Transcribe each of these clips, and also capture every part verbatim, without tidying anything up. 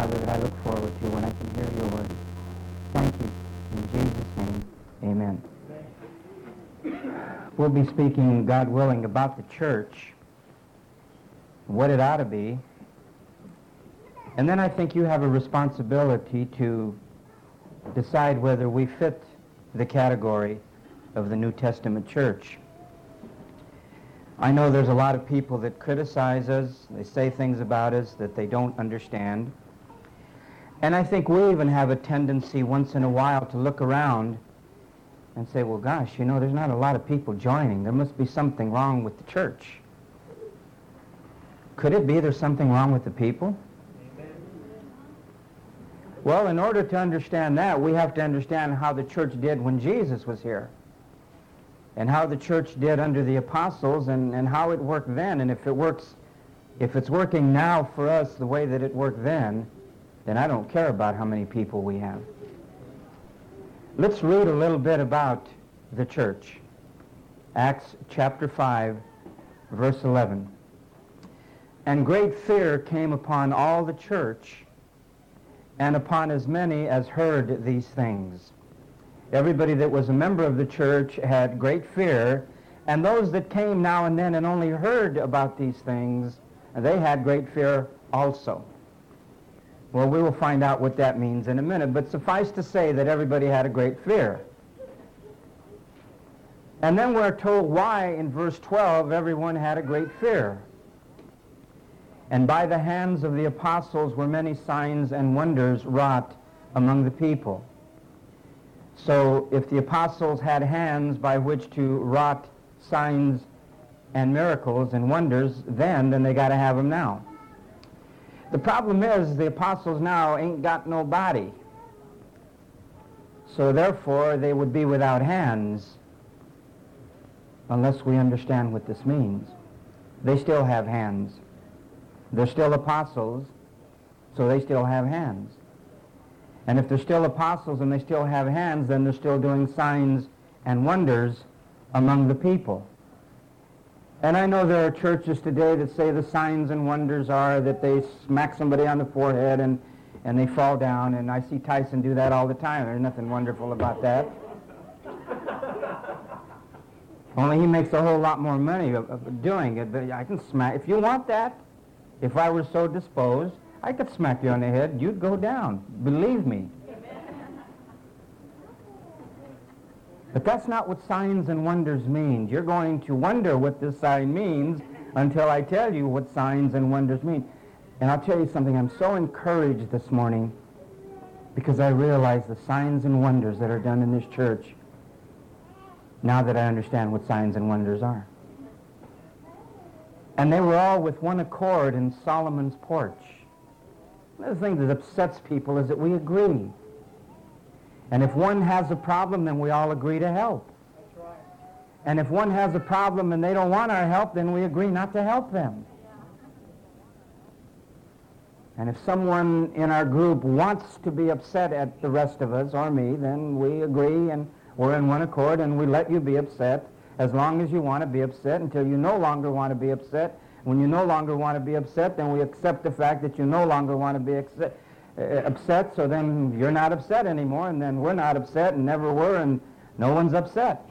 Father, that I look forward to when I can hear your word. Thank you. In Jesus' name, amen. We'll be speaking, God willing, about the church, what it ought to be. And then I think you have a responsibility to decide whether we fit the category of the New Testament church. I know there's a lot of people that criticize us. They say things about us that they don't understand. And I think we even have a tendency once in a while to look around and say, well, gosh, you know, there's not a lot of people joining. There must be something wrong with the church. Could it be there's something wrong with the people? Amen. Well, in order to understand that, we have to understand how the church did when Jesus was here, and how the church did under the apostles, and, and how it worked then. And if it works, if it's working now for us the way that it worked then, then I don't care about how many people we have. Let's read a little bit about the church. Acts chapter five, verse eleven. And great fear came upon all the church, and upon as many as heard these things. Everybody that was a member of the church had great fear, and those that came now and then and only heard about these things, they had great fear also. Well, we will find out what that means in a minute, but suffice to say that everybody had a great fear. And then we're told why in verse twelve everyone had a great fear. And by the hands of the apostles were many signs and wonders wrought among the people. So if the apostles had hands by which to wrought signs and miracles and wonders then, then they got to have them now. The problem is the apostles now ain't got no body. So therefore they would be without hands unless we understand what this means. They still have hands. They're still apostles, so they still have hands. And if they're still apostles and they still have hands, then they're still doing signs and wonders among the people. And I know there are churches today that say the signs and wonders are that they smack somebody on the forehead and, and they fall down, and I see Tyson do that all the time. There's nothing wonderful about that. Only he makes a whole lot more money of, of doing it, but I can smack. If you want that, if I were so disposed, I could smack you on the head. You'd go down. Believe me. But that's not what signs and wonders mean. You're going to wonder what this sign means until I tell you what signs and wonders mean. And I'll tell you something. I'm so encouraged this morning because I realize the signs and wonders that are done in this church now that I understand what signs and wonders are. And they were all with one accord in Solomon's porch. One of the things that upsets people is that we agree. And if one has a problem, then we all agree to help. That's right. And if one has a problem and they don't want our help, then we agree not to help them. And if someone in our group wants to be upset at the rest of us or me, then we agree and we're in one accord and we let you be upset as long as you want to be upset until you no longer want to be upset. When you no longer want to be upset, then we accept the fact that you no longer want to be upset. Uh, upset, so then you're not upset anymore, and then we're not upset and never were, and no one's upset.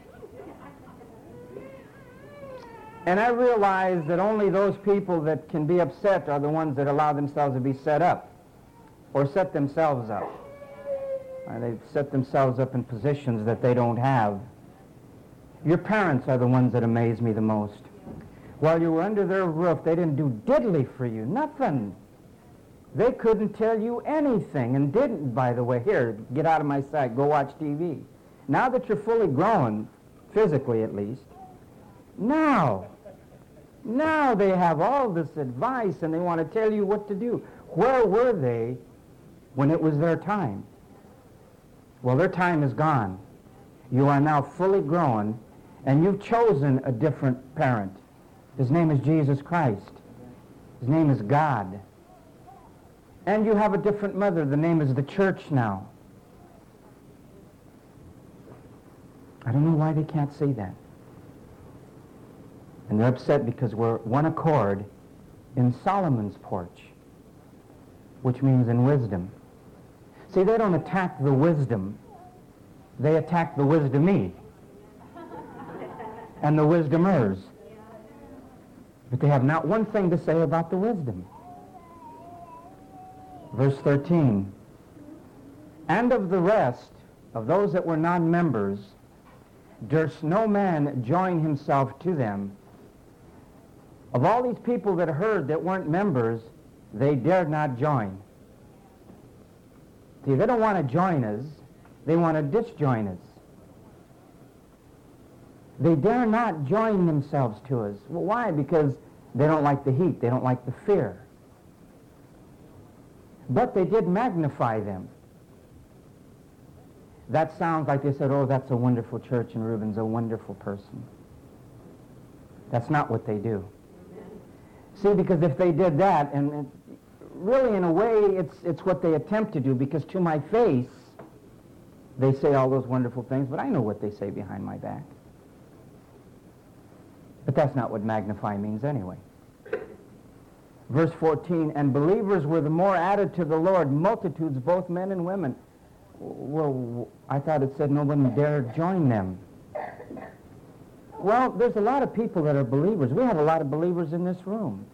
And I realize that only those people that can be upset are the ones that allow themselves to be set up or set themselves up. Or they've set themselves up in positions that they don't have. Your parents are the ones that amaze me the most. While you were under their roof, they didn't do diddly for you, nothing. They couldn't tell you anything, and didn't, by the way. Here, get out of my sight, go watch T V. Now that you're fully grown, physically at least, now, now they have all this advice, and they want to tell you what to do. Where were they when it was their time? Well, their time is gone. You are now fully grown, and you've chosen a different parent. His name is Jesus Christ. His name is God. And you have a different mother. The name is the church now. I don't know why they can't see that. And they're upset because we're one accord in Solomon's porch. which means in wisdom. See, they don't attack the wisdom. They attack the wisdomee and the wisdomers. But they have not one thing to say about the wisdom. Verse thirteen, and of the rest, of those that were non-members, durst no man join himself to them. Of all these people that heard that weren't members, they dared not join. See, they don't want to join us. They want to disjoin us. They dare not join themselves to us. Well, why? Because they don't like the heat. They don't like the fear. But they did magnify them. That sounds like they said, oh, that's a wonderful church and Reuben's a wonderful person. That's not what they do. See, because if they did that, and it, really in a way it's, it's what they attempt to do, because to my face they say all those wonderful things, but I know what they say behind my back. But that's not what magnify means anyway. Verse fourteen, and believers were the more added to the Lord, multitudes, both men and women. Well, I thought it said no one dared join them. Well, there's a lot of people that are believers. We have a lot of believers in this room.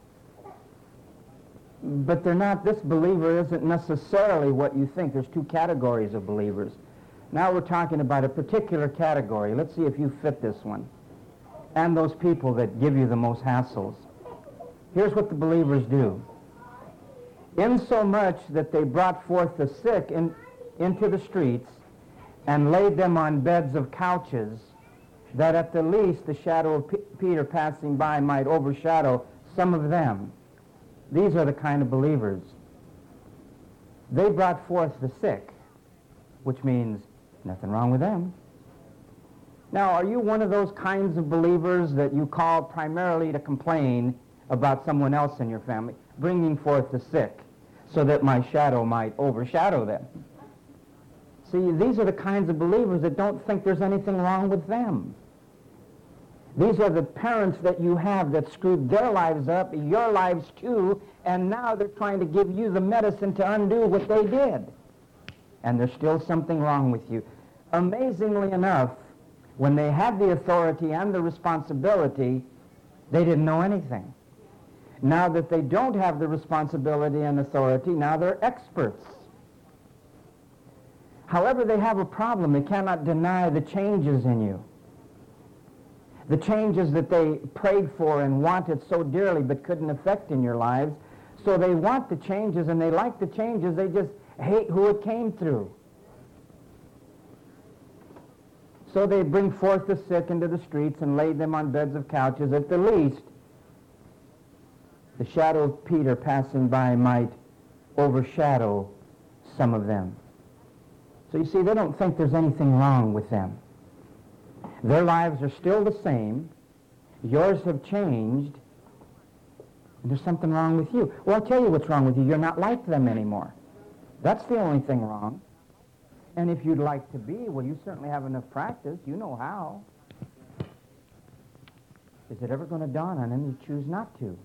But they're not, this believer isn't necessarily what you think. There's two categories of believers. Now we're talking about a particular category. Let's see if you fit this one. And those people that give you the most hassles. Here's what the believers do. Insomuch that they brought forth the sick in, into the streets and laid them on beds of couches, that at the least the shadow of P- Peter passing by might overshadow some of them. These are the kind of believers. They brought forth the sick, which means nothing wrong with them. Now, are you one of those kinds of believers that you call primarily to complain about someone else in your family, bringing forth the sick, so that my shadow might overshadow them? See, these are the kinds of believers that don't think there's anything wrong with them. These are the parents that you have that screwed their lives up, your lives too, and now they're trying to give you the medicine to undo what they did. And there's still something wrong with you. Amazingly enough, when they had the authority and the responsibility, they didn't know anything. Now that they don't have the responsibility and authority, now they're experts. However, they have a problem. They cannot deny the changes in you. The changes that they prayed for and wanted so dearly but couldn't affect in your lives. So they want the changes and they like the changes. They just hate who it came through. So they bring forth the sick into the streets and laid them on beds of couches. At the least, the shadow of Peter passing by might overshadow some of them. So you see, they don't think there's anything wrong with them. Their lives are still the same. Yours have changed. And there's something wrong with you. Well, I'll tell you what's wrong with you. You're not like them anymore. That's the only thing wrong. And if you'd like to be, well, you certainly have enough practice. You know how. Is it ever going to dawn on them you choose not to?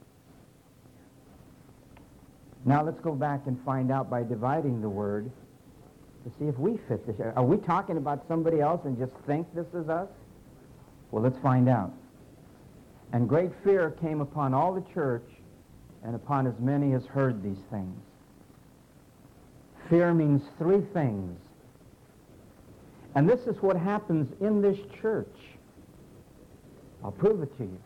Now let's go back and find out by dividing the word to see if we fit this. Are we talking about somebody else and just think this is us? Well, let's find out. And great fear came upon all the church and upon as many as heard these things. Fear means three things. And this is what happens in this church. I'll prove it to you.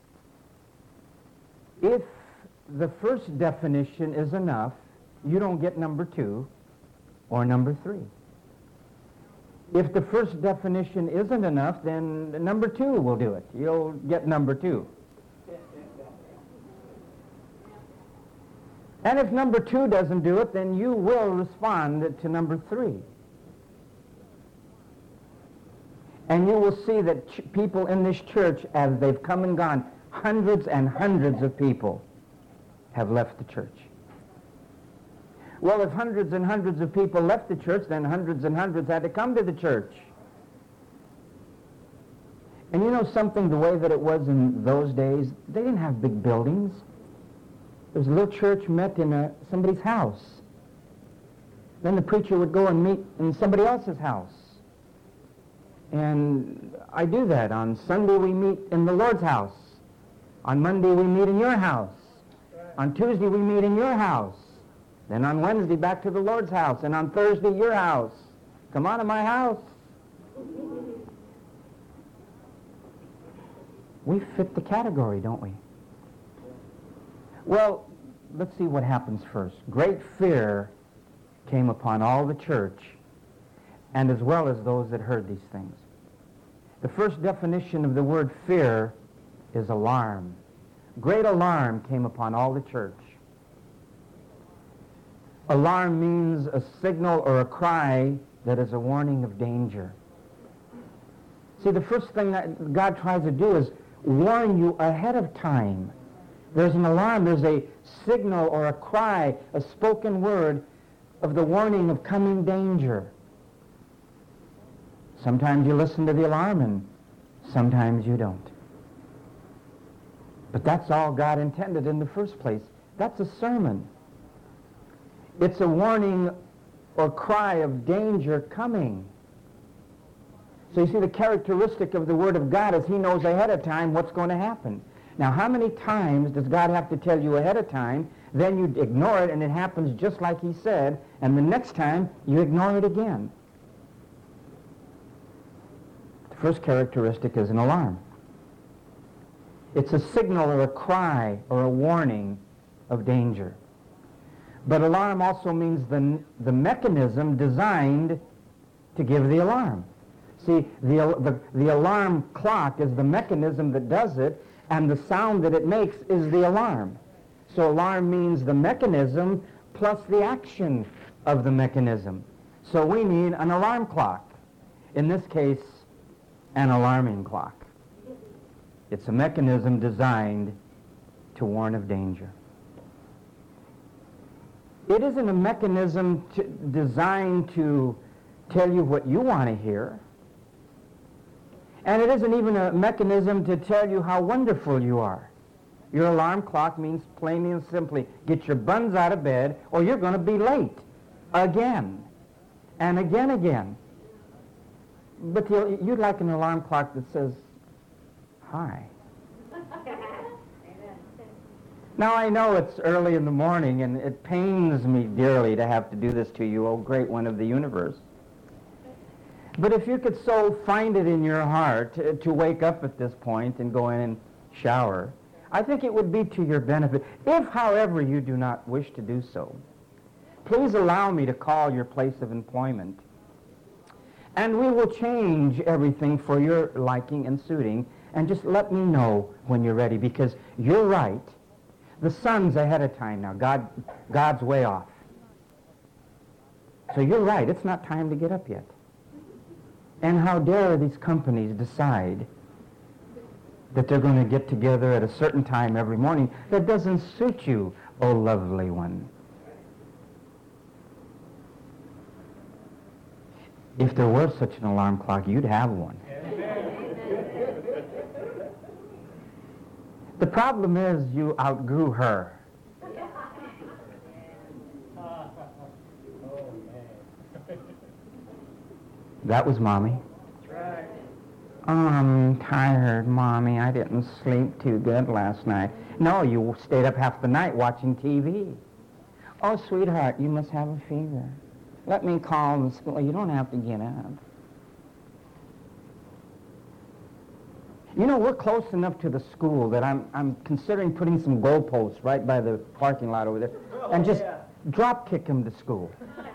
If the first definition is enough, you don't get number two or number three. If the first definition isn't enough, then number two will do it. You'll get number two. And if number two doesn't do it, then you will respond to number three. And you will see that ch- people in this church, as they've come and gone, hundreds and hundreds of people have left the church. Well, if hundreds and hundreds of people left the church, then hundreds and hundreds had to come to the church. And you know something, the way that it was in those days, they didn't have big buildings. There's a little church met in a, somebody's house. Then the preacher would go and meet in somebody else's house. And I do that. On Sunday we meet in the Lord's house. On Monday we meet in your house. On Tuesday we meet in your house. Then on Wednesday back to the Lord's house. And on Thursday your house. Come on to my house. We fit the category, don't we? Well, let's see what happens first. Great fear came upon all the church, and as well as those that heard these things. The first definition of the word fear is alarm. Great alarm came upon all the church. Alarm means a signal or a cry that is a warning of danger. See, the first thing that God tries to do is warn you ahead of time. There's an alarm, there's a signal or a cry, a spoken word of the warning of coming danger. Sometimes you listen to the alarm and sometimes you don't. But that's all God intended in the first place. That's a sermon. It's a warning or cry of danger coming. So you see, the characteristic of the Word of God is He knows ahead of time what's going to happen. Now, how many times does God have to tell you ahead of time, then you ignore it and it happens just like He said, and the next time you ignore it again? The first characteristic is an alarm. It's a signal or a cry or a warning of danger. But alarm also means the, the mechanism designed to give the alarm. See, the, the, the alarm clock is the mechanism that does it, and the sound that it makes is the alarm. So alarm means the mechanism plus the action of the mechanism. So we need an alarm clock. In this case, an alarming clock. It's a mechanism designed to warn of danger. It isn't a mechanism to, designed to tell you what you want to hear. And it isn't even a mechanism to tell you how wonderful you are. Your alarm clock means plainly and simply, get your buns out of bed or you're going to be late. Again. And again, again. But you, you'd like an alarm clock that says, hi. Now, I know it's early in the morning, and it pains me dearly to have to do this to you, O great one of the universe. But if you could so find it in your heart to, to wake up at this point and go in and shower, I think it would be to your benefit. If, however, you do not wish to do so, please allow me to call your place of employment, and we will change everything for your liking and suiting, and just let me know when you're ready, because you're right. The sun's ahead of time now. God, God's way off. So you're right. It's not time to get up yet. And how dare these companies decide that they're going to get together at a certain time every morning that doesn't suit you, oh lovely one. If there were such an alarm clock, you'd have one. The problem is you outgrew her. That was Mommy. Oh, I'm tired, Mommy. I didn't sleep too good last night. No, you stayed up half the night watching T V. Oh, sweetheart, you must have a fever. Let me call the school. You don't have to get up. You know, we're close enough to the school that I'm, I'm considering putting some goalposts right by the parking lot over there and just oh, yeah. drop kick them to school.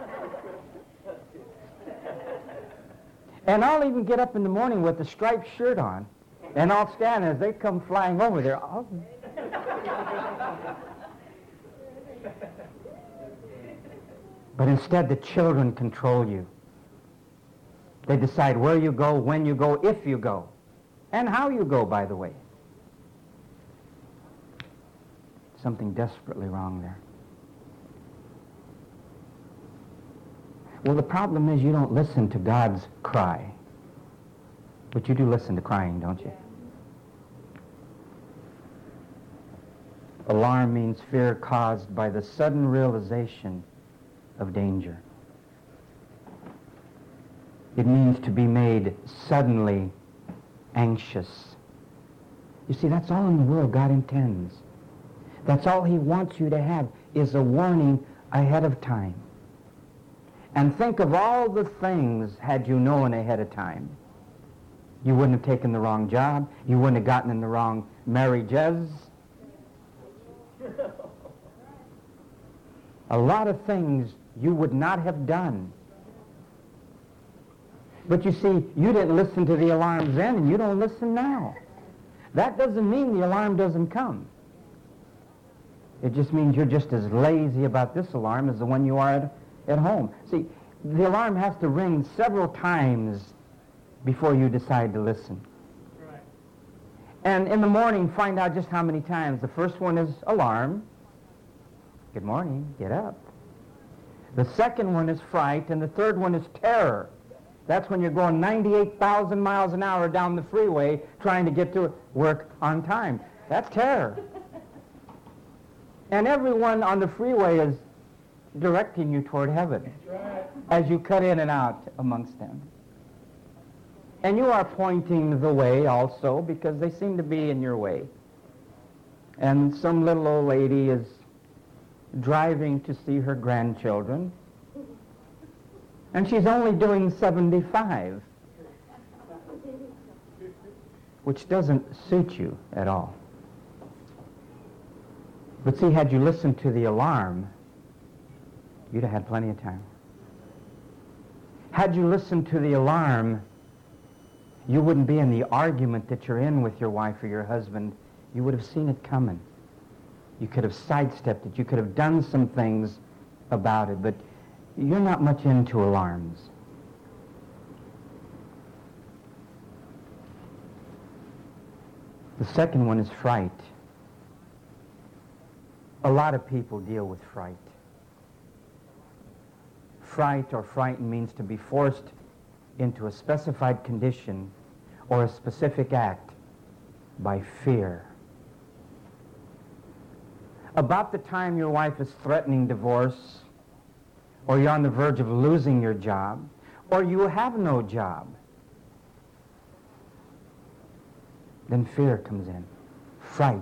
And I'll even get up in the morning with a striped shirt on, and I'll stand as they come flying over there. I'll... But instead, the children control you. They decide where you go, when you go, if you go. And how you go, by the way. Something desperately wrong there. Well, the problem is you don't listen to God's cry. But you do listen to crying, don't you? Alarm means fear caused by the sudden realization of danger. It means to be made suddenly anxious. You see, that's all in the world God intends. That's all he wants you to have, is a warning ahead of time. And think of all the things, had you known ahead of time. You wouldn't have taken the wrong job. You wouldn't have gotten in the wrong marriages. A lot of things you would not have done. But you see, you didn't listen to the alarms then, and you don't listen now. That doesn't mean the alarm doesn't come. It just means you're just as lazy about this alarm as the one you are at, at home. See, the alarm has to ring several times before you decide to listen. Right. And in the morning, find out just how many times. The first one is alarm. Good morning, get up. The second one is fright, and the third one is terror. That's when you're going ninety-eight thousand miles an hour down the freeway trying to get to work on time. That's terror. And everyone on the freeway is directing you toward heaven as you cut in and out amongst them. And you are pointing the way also because they seem to be in your way. And some little old lady is driving to see her grandchildren, and she's only doing seventy-five, which doesn't suit you at all. But see, had you listened to the alarm, you'd have had plenty of time. Had you listened to the alarm, you wouldn't be in the argument that you're in with your wife or your husband. You would have seen it coming. You could have sidestepped it. You could have done some things about it, but you're not much into alarms. The second one is fright. A lot of people deal with fright. Fright or frightened means to be forced into a specified condition or a specific act by fear. About the time your wife is threatening divorce, or you're on the verge of losing your job, or you have no job, then fear comes in, fright.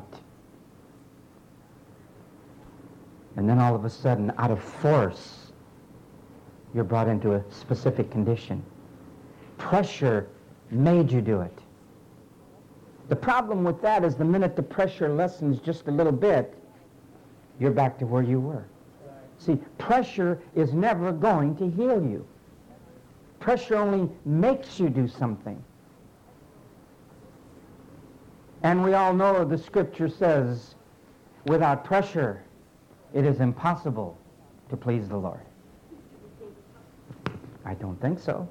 And then all of a sudden, out of force, you're brought into a specific condition. Pressure made you do it. The problem with that is the minute the pressure lessens just a little bit, you're back to where you were. See, pressure is never going to heal you. Pressure only makes you do something. And we all know the scripture says, without pressure, it is impossible to please the Lord. I don't think so.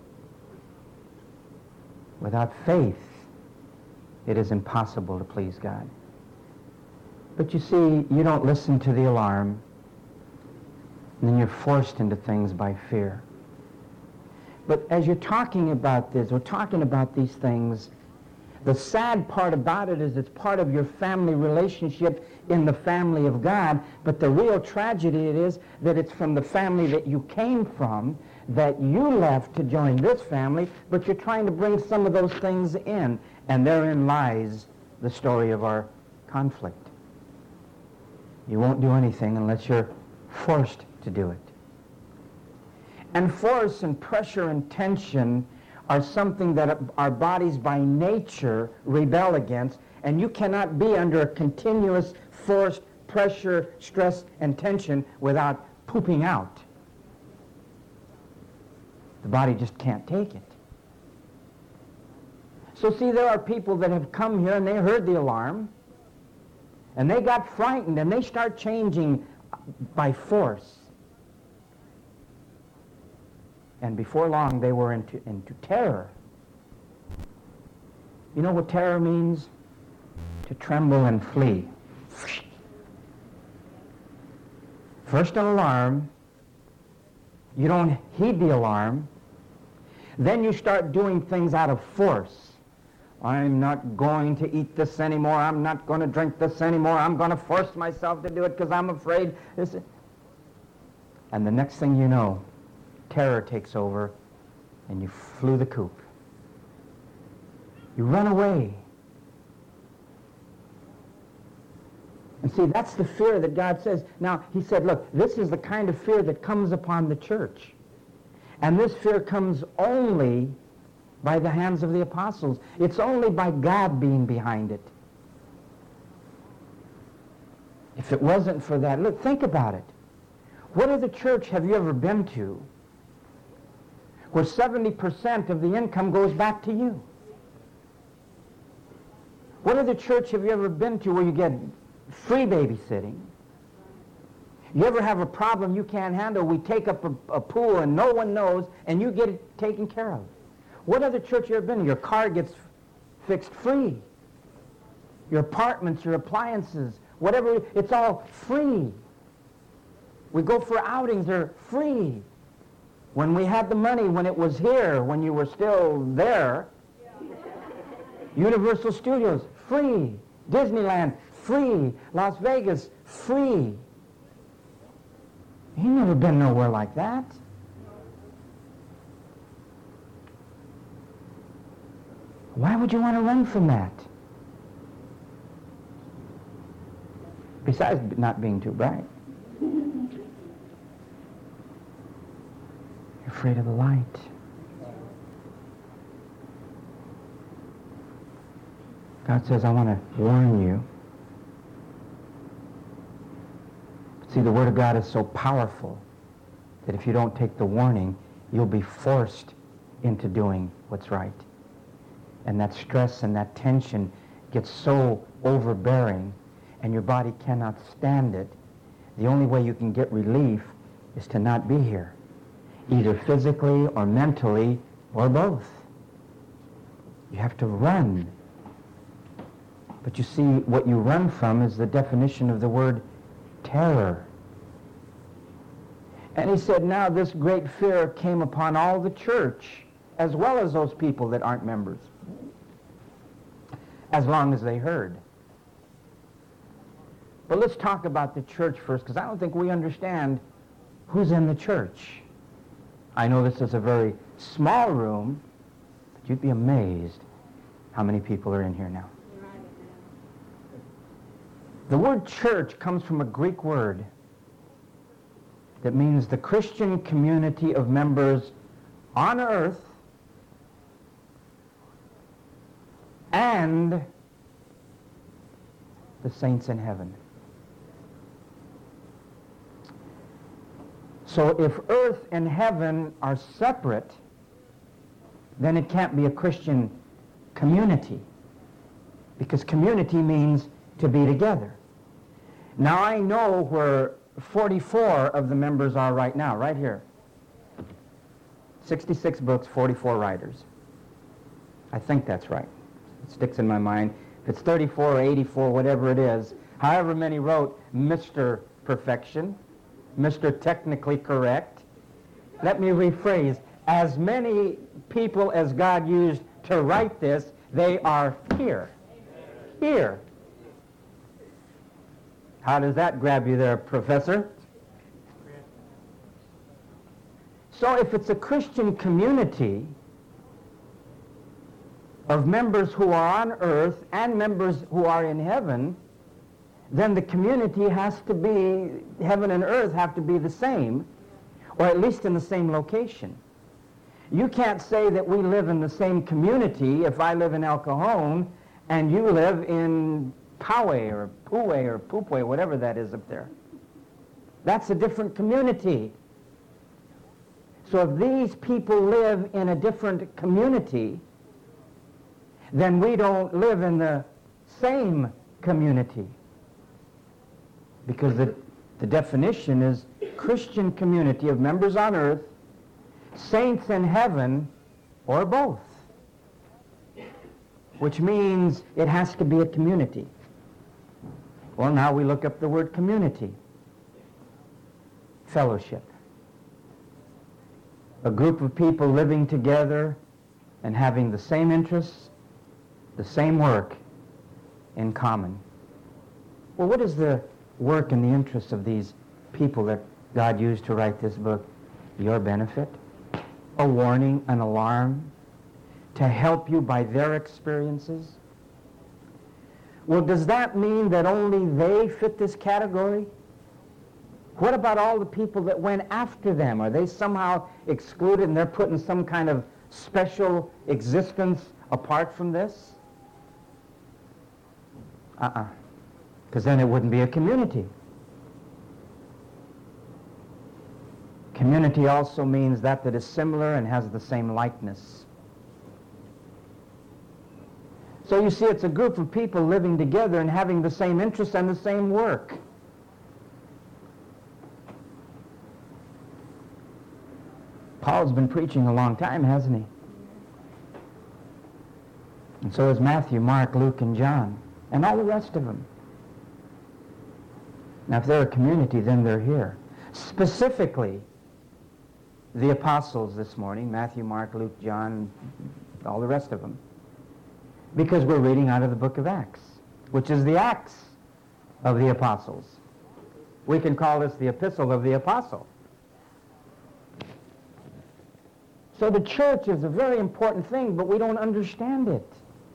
Without faith, it is impossible to please God. But you see, you don't listen to the alarm, and then you're forced into things by fear. But as you're talking about this, we're talking about these things, the sad part about it is it's part of your family relationship in the family of God, but the real tragedy it is that it's from the family that you came from, that you left to join this family, but you're trying to bring some of those things in, and therein lies the story of our conflict. You won't do anything unless you're forced to do it. And force and pressure and tension are something that our bodies by nature rebel against, and you cannot be under a continuous forced pressure, stress, and tension without pooping out. The body just can't take it. So see, there are people that have come here and they heard the alarm, and they got frightened, and they start changing by force. And before long, they were into, into terror. You know what terror means? To tremble and flee. First an alarm. You don't heed the alarm. Then you start doing things out of force. I'm not going to eat this anymore. I'm not going to drink this anymore. I'm going to force myself to do it because I'm afraid. This. And the next thing you know, terror takes over and you flew the coop. You run away. And see, that's the fear that God says. Now, he said, look, this is the kind of fear that comes upon the church. And this fear comes only by the hands of the apostles. It's only by God being behind it. If it wasn't for that, look, think about it. What other church have you ever been to where seventy percent of the income goes back to you? What other church have you ever been to where you get free babysitting? You ever have a problem you can't handle? We take up a, a pool and no one knows, and you get it taken care of. What other church you ever been to? Your car gets fixed free. Your apartments, your appliances, whatever, it's all free. We go for outings, they're free. When we had the money, when it was here, when you were still there, Universal Studios, free. Disneyland, free. Las Vegas, free. You've never been nowhere like that. Why would you want to run from that? Besides not being too bright. You're afraid of the light. God says, I want to warn you. See, the Word of God is so powerful that if you don't take the warning, you'll be forced into doing what's right. And that stress and that tension gets so overbearing, and your body cannot stand it. The only way you can get relief is to not be here, either physically or mentally or both. You have to run. But you see, what you run from is the definition of the word terror. And he said, now this great fear came upon all the church, as well as those people that aren't members, as long as they heard. But let's talk about the church first, because I don't think we understand who's in the church. I know this is a very small room, but you'd be amazed how many people are in here now. The word church comes from a Greek word that means the Christian community of members on earth and the saints in heaven. So if earth and heaven are separate, then it can't be a Christian community, because community means to be together. Now I know where forty-four of the members are right now, right here. sixty-six books, forty-four writers. I think that's right. It sticks in my mind. If it's thirty-four or eighty-four, whatever it is, however many wrote Mister Perfection, Mister Technically Correct. Let me rephrase. As many people as God used to write this, they are here. Here. How does that grab you there, Professor? So if it's a Christian community of members who are on earth and members who are in heaven, then the community has to be, heaven and earth have to be the same, or at least in the same location. You can't say that we live in the same community if I live in El Cajon and you live in Poway or Poway or Poopway, whatever that is up there. That's a different community. So if these people live in a different community, then we don't live in the same community. Because the, the definition is Christian community of members on earth, saints in heaven, or both. Which means it has to be a community. Well, now we look up the word community. Fellowship. A group of people living together and having the same interests, the same work in common. Well, what is the work and the interest of these people that God used to write this book? Your benefit, a warning, an alarm, to help you by their experiences. Well, does that mean that only they fit this category? What about all the people that went after them? Are they somehow excluded and they're put in some kind of special existence apart from this? Uh-uh. Because then it wouldn't be a community. Community also means that that is similar and has the same likeness. So you see, it's a group of people living together and having the same interests and the same work. Paul's been preaching a long time, hasn't he? And so has Matthew, Mark, Luke, and John, and all the rest of them. Now, if they're a community, then they're here. Specifically, the apostles this morning, Matthew, Mark, Luke, John, all the rest of them. Because we're reading out of the book of Acts, which is the Acts of the apostles. We can call this the epistle of the apostle. So the church is a very important thing, but we don't understand it.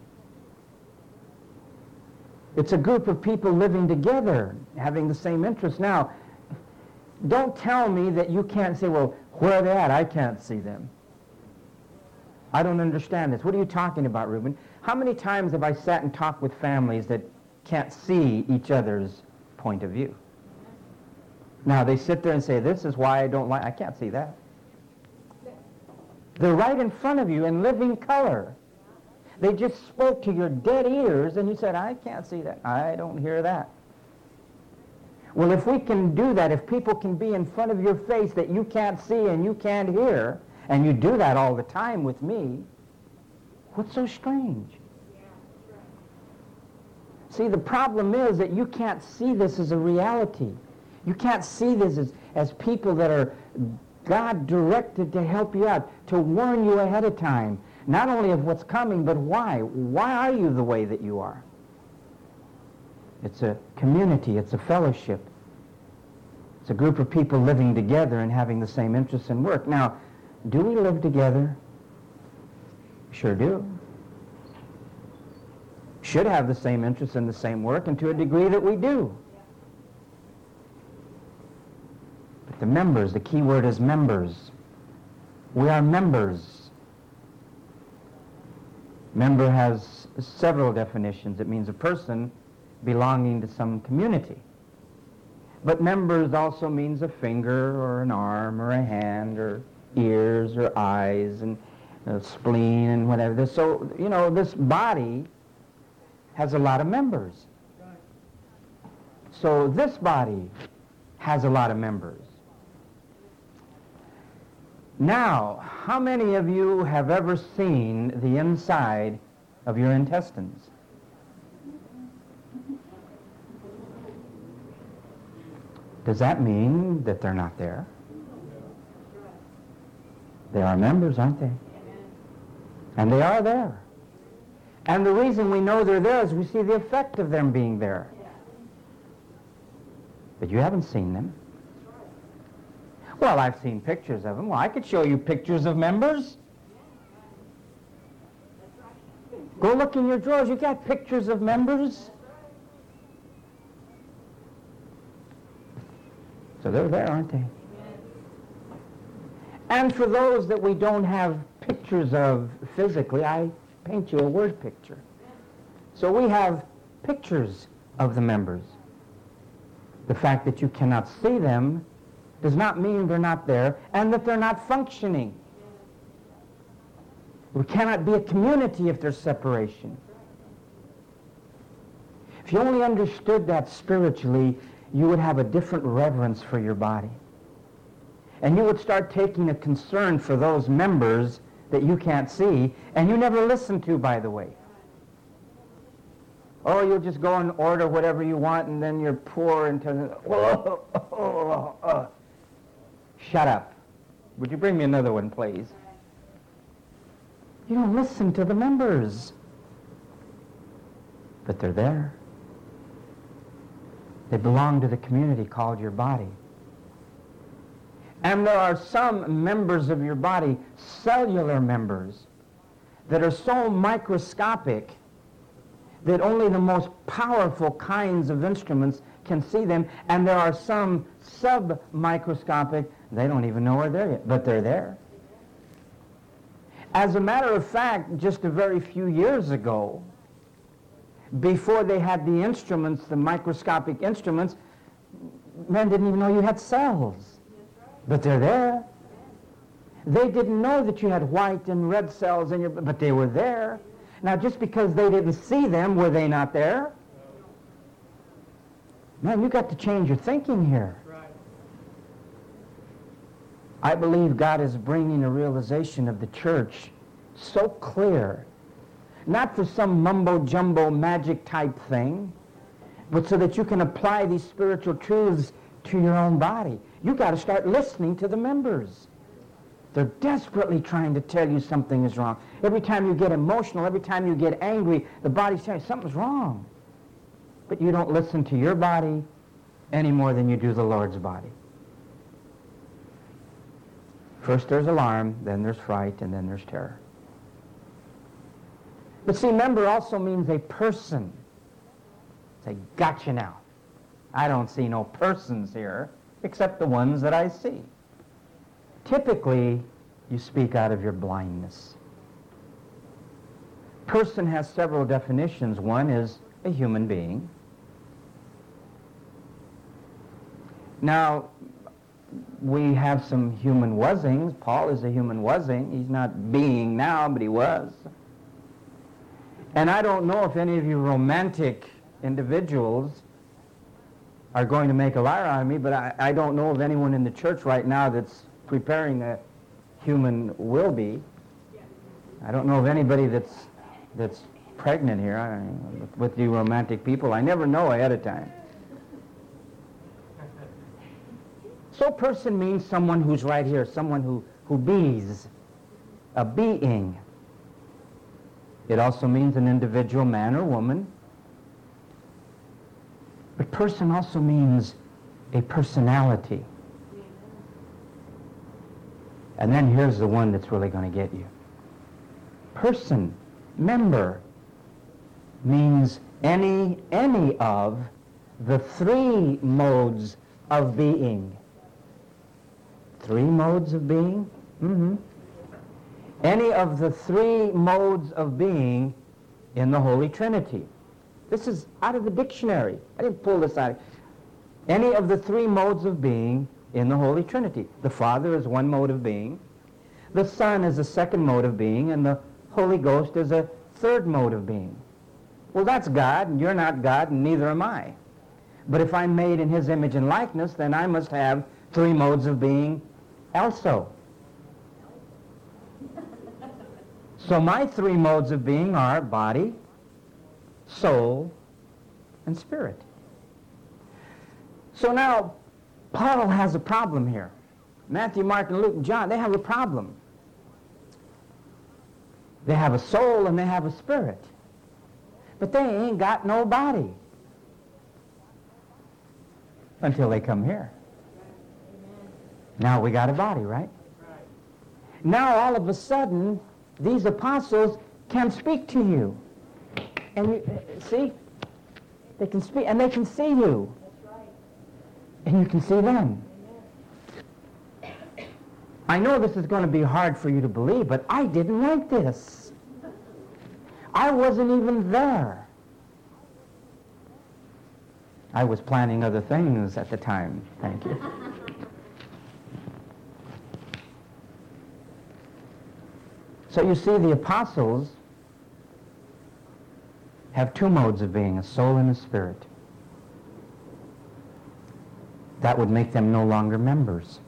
It's a group of people living together, having the same interests. Now, don't tell me that you can't say, well, where are they at? I can't see them. I don't understand this. What are you talking about, Reuben? How many times have I sat and talked with families that can't see each other's point of view? Now, they sit there and say, this is why I don't like, I can't see that. They're right in front of you in living color. They just spoke to your dead ears, and you said, I can't see that. I don't hear that. Well, if we can do that, if people can be in front of your face that you can't see and you can't hear, and you do that all the time with me, what's so strange? See, the problem is that you can't see this as a reality. You can't see this as, as people that are God directed to help you out, to warn you ahead of time, not only of what's coming, but why. Why are you the way that you are? It's a community. It's a fellowship. It's a group of people living together and having the same interests and work. Now, do we live together? Sure do. Should have the same interests and the same work, and to a degree that we do. But the members, the key word is members. We are members. Member has several definitions. It means a person belonging to some community. But members also means a finger or an arm or a hand or ears or eyes and a spleen and whatever. So, you know, this body has a lot of members. So this body has a lot of members. Now, how many of you have ever seen the inside of your intestines? Does that mean that they're not there? They are members, aren't they? And they are there. And the reason we know they're there is we see the effect of them being there. But you haven't seen them. Well, I've seen pictures of them. Well, I could show you pictures of members. Go look in your drawers. You got pictures of members? So they're there, aren't they? And for those that we don't have pictures of physically, I paint you a word picture. So we have pictures of the members. The fact that you cannot see them does not mean they're not there and that they're not functioning. We cannot be a community if there's separation. If you only understood that spiritually, you would have a different reverence for your body. And you would start taking a concern for those members that you can't see and you never listen to, by the way. Oh, you'll just go and order whatever you want and then you're poor until, oh, oh, oh, oh. Shut up. Would you bring me another one, please? You don't listen to the members. but they're there. They belong to the community called your body. And there are some members of your body, cellular members, that are so microscopic that only the most powerful kinds of instruments can see them, and there are some sub-microscopic, they don't even know where they're yet, but they're there. As a matter of fact, just a very few years ago, before they had the instruments, the microscopic instruments, men didn't even know you had cells, but they're there. They didn't know that you had white and red cells in your, but they were there. Now, just because they didn't see them, were they not there? Man, you got to change your thinking here. I believe God is bringing a realization of the church so clear, not for some mumbo-jumbo magic type thing, but so that you can apply these spiritual truths to your own body. You got to start listening to the members. They're desperately trying to tell you something is wrong. Every time you get emotional, every time you get angry, the body's telling you something's wrong. But you don't listen to your body any more than you do the Lord's body. First there's alarm, then there's fright, and then there's terror. But see, member also means a person. Say, gotcha now. I don't see no persons here except the ones that I see. Typically, you speak out of your blindness. Person has several definitions. One is a human being. Now, we have some human wasings. Paul is a human wasing. He's not being now, but he was. And I don't know if any of you romantic individuals are going to make a liar out of me, but I, I don't know of anyone in the church right now that's preparing a human will be. I don't know of anybody that's that's pregnant here I mean, with, with you romantic people. I never know ahead of time. So person means someone who's right here, someone who, who bees, a being. It also means an individual man or woman. But person also means a personality. And then here's the one that's really going to get you. Person, member, means any, any of the three modes of being. Three modes of being? Mm-hmm. Any of the three modes of being in the Holy Trinity. This is out of the dictionary. I didn't pull this out. Any of the three modes of being in the Holy Trinity. The Father is one mode of being. The Son is a second mode of being. And the Holy Ghost is a third mode of being. Well, that's God, and you're not God, and neither am I. But if I'm made in His image and likeness, then I must have three modes of being also. So my three modes of being are body, soul, and spirit. So now, Paul has a problem here. Matthew, Mark, and Luke, and John, they have a problem. They have a soul and they have a spirit. But they ain't got no body. Until they come here. Now we got a body, right? Now all of a sudden, these apostles can speak to you. And you, see? They can speak, and they can see you. And you can see them. I know this is going to be hard for you to believe, but I didn't like this. I wasn't even there. I was planning other things at the time. Thank you. So you see, the apostles have two modes of being, a soul and a spirit. That would make them no longer members.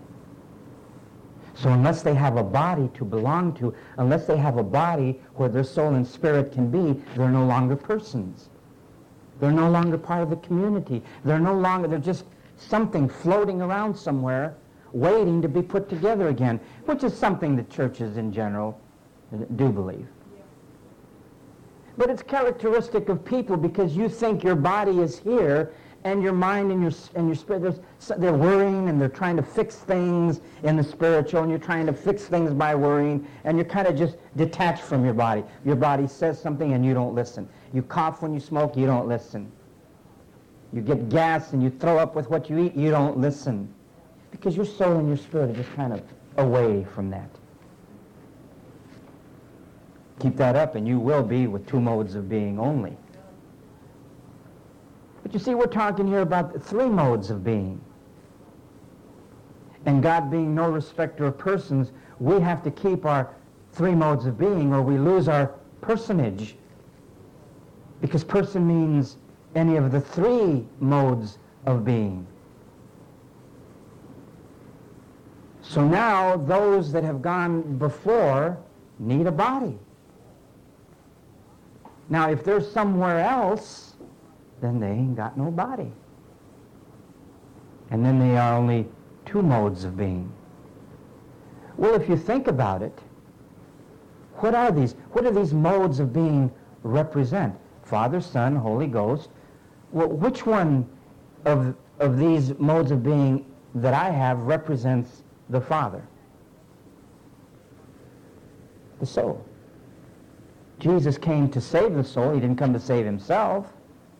So unless they have a body to belong to, unless they have a body where their soul and spirit can be, they're no longer persons. They're no longer part of the community. They're no longer, they're just something floating around somewhere waiting to be put together again, which is something that churches in general do believe. But it's characteristic of people because you think your body is here and your mind and your and your spirit, they're worrying and they're trying to fix things in the spiritual, and you're trying to fix things by worrying, and you're kind of just detached from your body. Your body says something and you don't listen. You cough when you smoke, you don't listen. You get gas and you throw up with what you eat, you don't listen. Because your soul and your spirit are just kind of away from that. Keep that up and you will be with two modes of being only. But you see, we're talking here about three modes of being. And God being no respecter of persons, we have to keep our three modes of being or we lose our personage. Because person means any of the three modes of being. So now those that have gone before need a body. Now if they're somewhere else, then they ain't got no body. And then they are only two modes of being. Well, if you think about it, what are these? What do these modes of being represent? Father, Son, Holy Ghost. Well, which one of, of these modes of being that I have represents the Father? The soul. Jesus came to save the soul. He didn't come to save himself.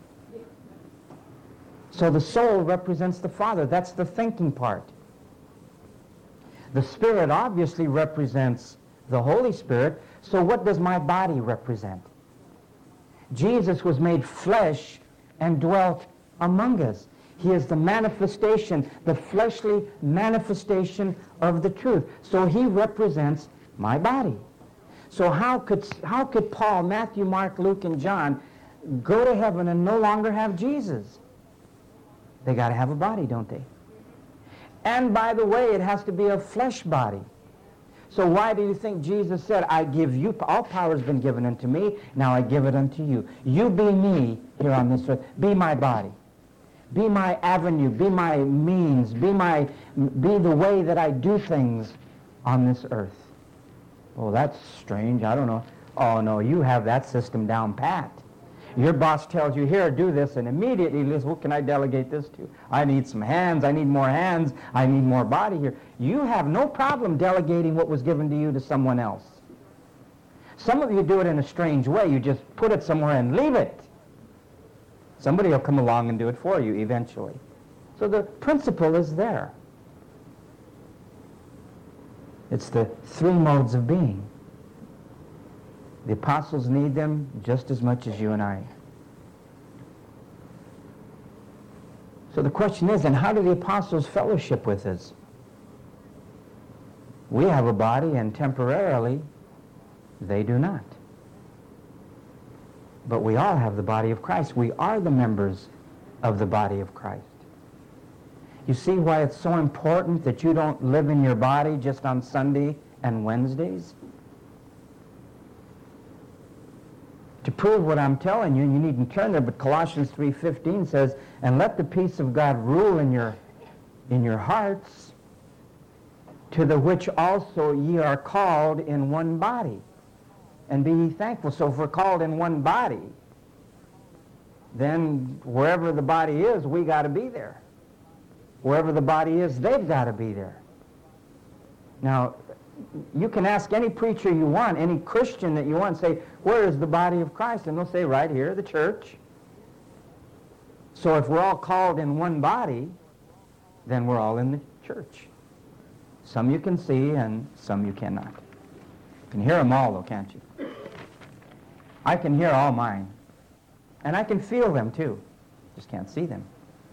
So the soul represents the Father. That's the thinking part. The Spirit obviously represents the Holy Spirit. So what does my body represent? Jesus was made flesh and dwelt among us. He is the manifestation, the fleshly manifestation of the truth. So he represents my body. So how could, how could Paul, Matthew, Mark, Luke, and John go to heaven and no longer have Jesus? They got to have a body, don't they? And by the way, it has to be a flesh body. So why do you think Jesus said, I give you, all power has been given unto me, now I give it unto you. You be me here on this earth. Be my body. Be my avenue. Be my means. Be my, be the way that I do things on this earth. Oh, that's strange. I don't know. Oh, no, you have that system down pat. Your boss tells you, here, do this, and immediately, listen, who can I delegate this to? I need some hands. I need more hands. I need more body here. You have no problem delegating what was given to you to someone else. Some of you do it in a strange way. You just put it somewhere and leave it. Somebody will come along and do it for you eventually. So the principle is there. It's the three modes of being. The apostles need them just as much as you and I. So the question is, then how do the apostles fellowship with us? We have a body, and temporarily, they do not. But we all have the body of Christ. We are the members of the body of Christ. You see why it's so important that you don't live in your body just on Sunday and Wednesdays? To prove what I'm telling you, you needn't turn there, but Colossians three fifteen says, and let the peace of God rule in your, in your hearts, to the which also ye are called in one body. And be ye thankful. So if we're called in one body, then wherever the body is, we got to be there. Wherever the body is, they've got to be there. Now, you can ask any preacher you want, any Christian that you want, say, where is the body of Christ? And they'll say, right here, the church. So if we're all called in one body, then we're all in the church. Some you can see and some you cannot. You can hear them all, though, can't you? I can hear all mine. And I can feel them, too. Just can't see them.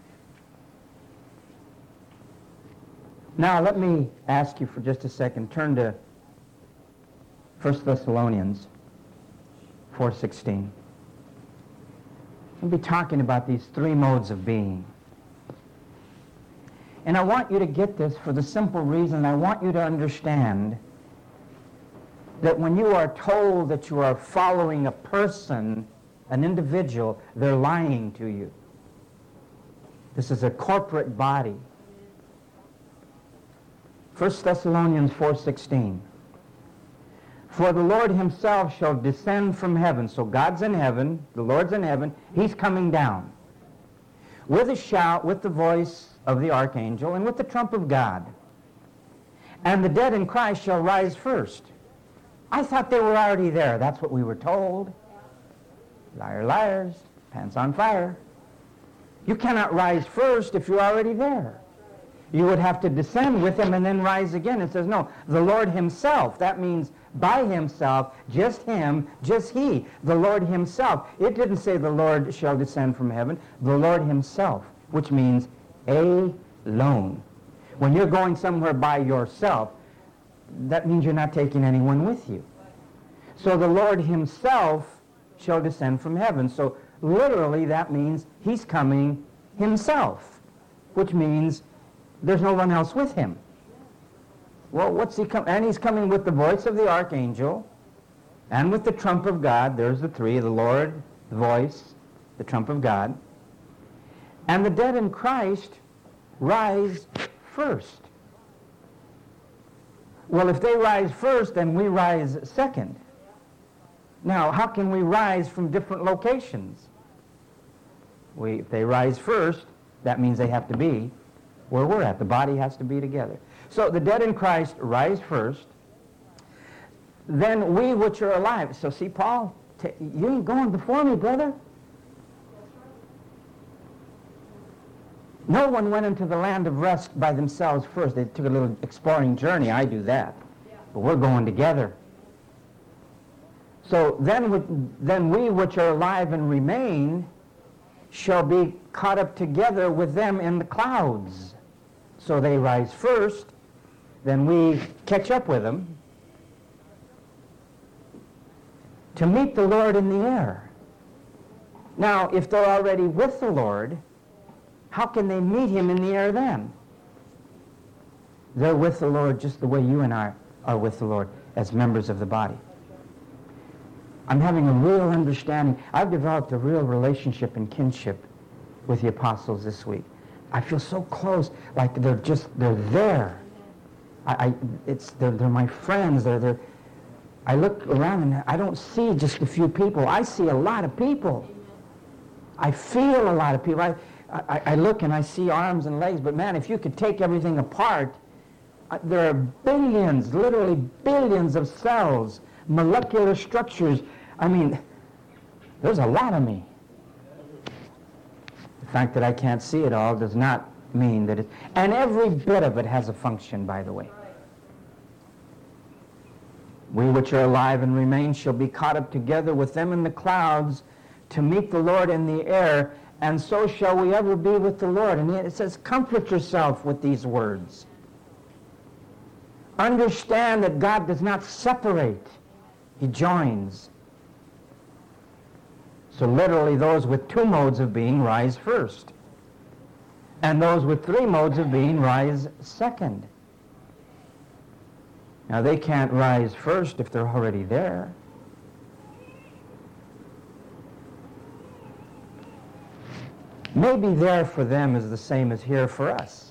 Now, let me ask you for just a second. Turn to First Thessalonians four sixteen. We'll be talking about these three modes of being. And I want you to get this for the simple reason I want you to understand that when you are told that you are following a person, an individual, they're lying to you. This is a corporate body. First Thessalonians four sixteen. For the Lord himself shall descend from heaven. So God's in heaven, the Lord's in heaven, he's coming down. With a shout, with the voice of the archangel, and with the trump of God. And the dead in Christ shall rise first. I thought they were already there. That's what we were told. Liar, liars, pants on fire. You cannot rise first if you're already there. You would have to descend with him and then rise again. It says, no, the Lord himself. That means by himself, just him, just he, the Lord himself. It didn't say the Lord shall descend from heaven. The Lord himself, which means alone. When you're going somewhere by yourself, that means you're not taking anyone with you. So the Lord himself shall descend from heaven. So literally that means he's coming himself, which means there's no one else with him. Well, what's he coming? And he's coming with the voice of the archangel and with the trump of God. There's the three, the Lord, the voice, the trump of God. And the dead in Christ rise first. Well, if they rise first, then we rise second. Now, how can we rise from different locations? We, if they rise first, that means they have to be where we're at. The body has to be together. So the dead in Christ rise first. Then we which are alive. So see, Paul, t- you ain't going before me, brother. No one went into the land of rest by themselves first. They took a little exploring journey. I do that. But we're going together. So then, then we which are alive and remain shall be caught up together with them in the clouds. So they rise first, then we catch up with them to meet the Lord in the air. Now, if they're already with the Lord, how can they meet him in the air then? They're with the Lord just the way you and I are with the Lord as members of the body. I'm having a real understanding. I've developed a real relationship and kinship with the apostles this week. I feel so close, like they're just, they're there. I, I it's, they're, they're my friends. They're, they're, I look around and I don't see just a few people. I see a lot of people. I feel a lot of people. I, I, I look and I see arms and legs, but man, if you could take everything apart, uh, there are billions, literally billions of cells, molecular structures. I mean, there's a lot of me. The fact that I can't see it all does not mean that it... And every bit of it has a function, by the way. We which are alive and remain shall be caught up together with them in the clouds to meet the Lord in the air, and so shall we ever be with the Lord. And it says, comfort yourself with these words. Understand that God does not separate. He joins. So literally those with two modes of being rise first. And those with three modes of being rise second. Now they can't rise first if they're already there. Maybe there for them is the same as here for us.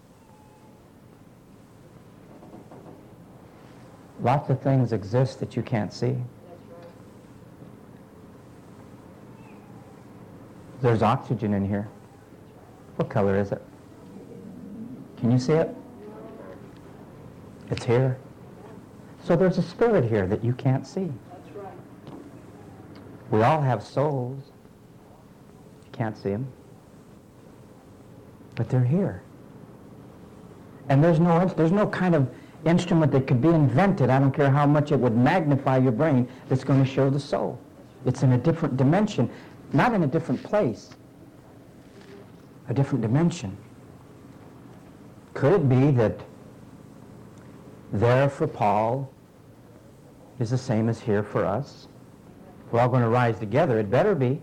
Lots of things exist that you can't see. There's oxygen in here. What color is it? Can you see it? It's here. So there's a spirit here that you can't see. That's right. We all have souls. You can't see them. But they're here. And there's no, there's no kind of instrument that could be invented, I don't care how much it would magnify your brain, that's going to show the soul. It's in a different dimension, not in a different place, a different dimension. Could it be that there for Paul is the same as here for us? We're all going to rise together. It better be.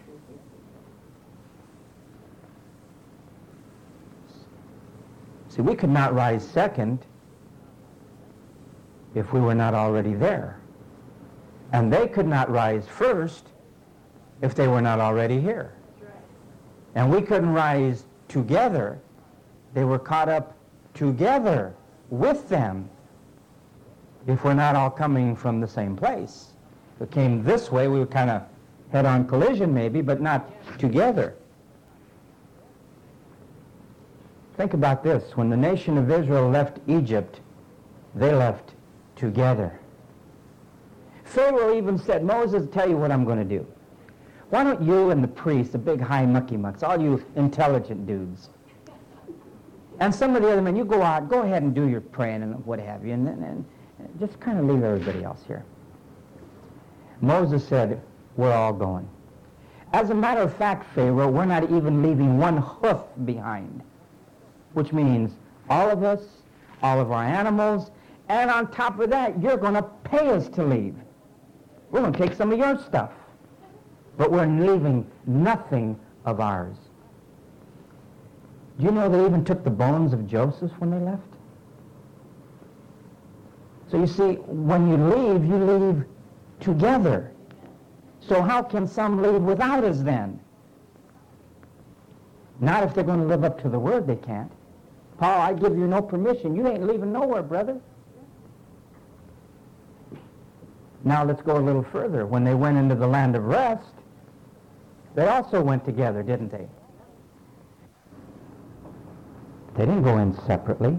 See, we could not rise second if we were not already there. And they could not rise first if they were not already here. And we couldn't rise together. They were caught up together with them if we're not all coming from the same place. If we came this way, we would kind of head-on collision maybe, but not together. Think about this. When the nation of Israel left Egypt, they left together. Pharaoh even said, Moses, tell you what I'm going to do. Why don't you and the priests, the big high mucky mucks, all you intelligent dudes, and some of the other men, you go out, go ahead and do your praying and what have you, and, and, and just kind of leave everybody else here. Moses said, we're all going. As a matter of fact, Pharaoh, we're not even leaving one hoof behind, which means all of us, all of our animals, and on top of that, you're going to pay us to leave. We're going to take some of your stuff, but we're leaving nothing of ours. Do you know they even took the bones of Joseph when they left? So you see, when you leave, you leave together. So how can some leave without us then? Not if they're going to live up to the word, they can't. Paul, I give you no permission. You ain't leaving nowhere, brother. Now let's go a little further. When they went into the land of rest, they also went together, didn't they? They didn't go in separately.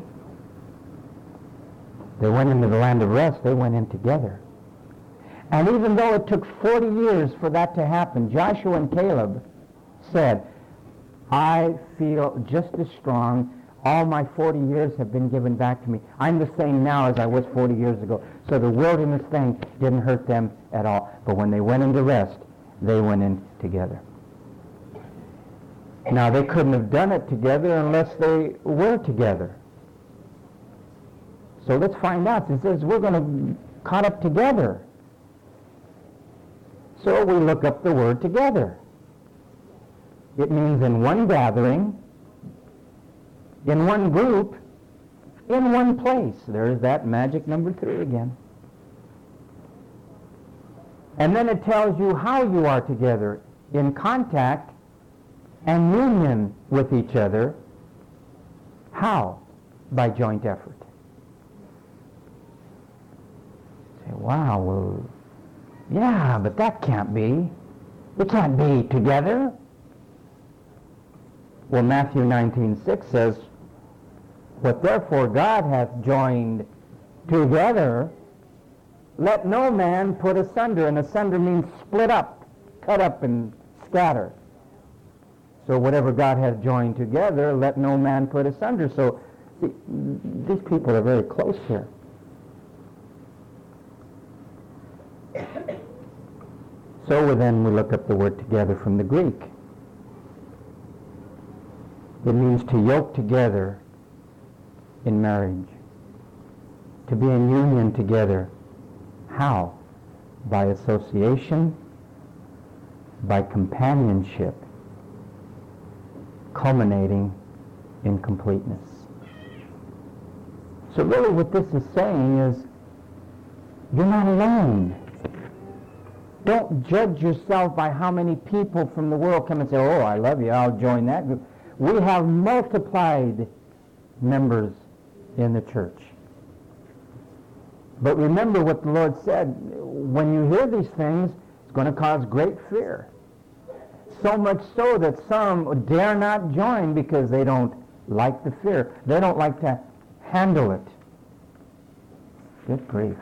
They went into the land of rest, they went in together. And even though it took forty years for that to happen, Joshua and Caleb said, I feel just as strong. All my forty years have been given back to me. I'm the same now as I was forty years ago. So the wilderness thing didn't hurt them at all. But when they went into rest, they went in together. Now, they couldn't have done it together unless they were together. So let's find out. It says we're going to caught up together. So we look up the word together. It means in one gathering, in one group, in one place. There's that magic number three again. And then it tells you how you are together, in contact and union with each other. How? By joint effort. Say, wow, well, yeah, but that can't be. We can't be together. Well, Matthew nineteen six says, what therefore God hath joined together, let no man put asunder. And asunder means split up, cut up and scatter. So whatever God hath joined together, let no man put asunder. So see, these people are very close here. So then we look up the word together from the Greek. It means to yoke together in marriage. To be in union together. How? By association, by companionship, culminating in completeness. So really what this is saying is, you're not alone. Don't judge yourself by how many people from the world come and say, oh, I love you, I'll join that group. We have multiplied members in the church. But remember what the Lord said, when you hear these things, it's going to cause great fear. So much so that some dare not join because they don't like the fear. They don't like to handle it. Good grief.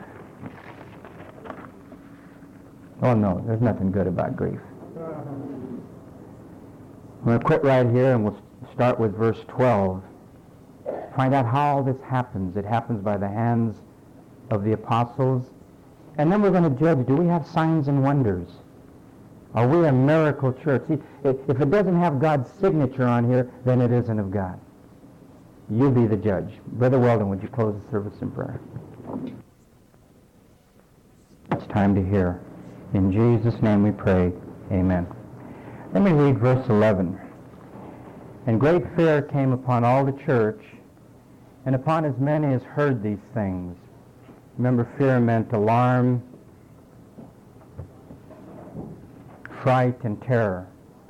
Oh no, there's nothing good about grief. I'm going to quit right here and we'll start with verse twelve. Find out how all this happens. It happens by the hands of the apostles. And then we're going to judge, do we have signs and wonders? Are we a miracle church? See, if it doesn't have God's signature on here, then it isn't of God. You be the judge. Brother Weldon, would you close the service in prayer? It's time to hear. In Jesus' name we pray. Amen. Let me read verse eleven. And great fear came upon all the church, and upon as many as heard these things. Remember, fear meant alarm, fright, and terror.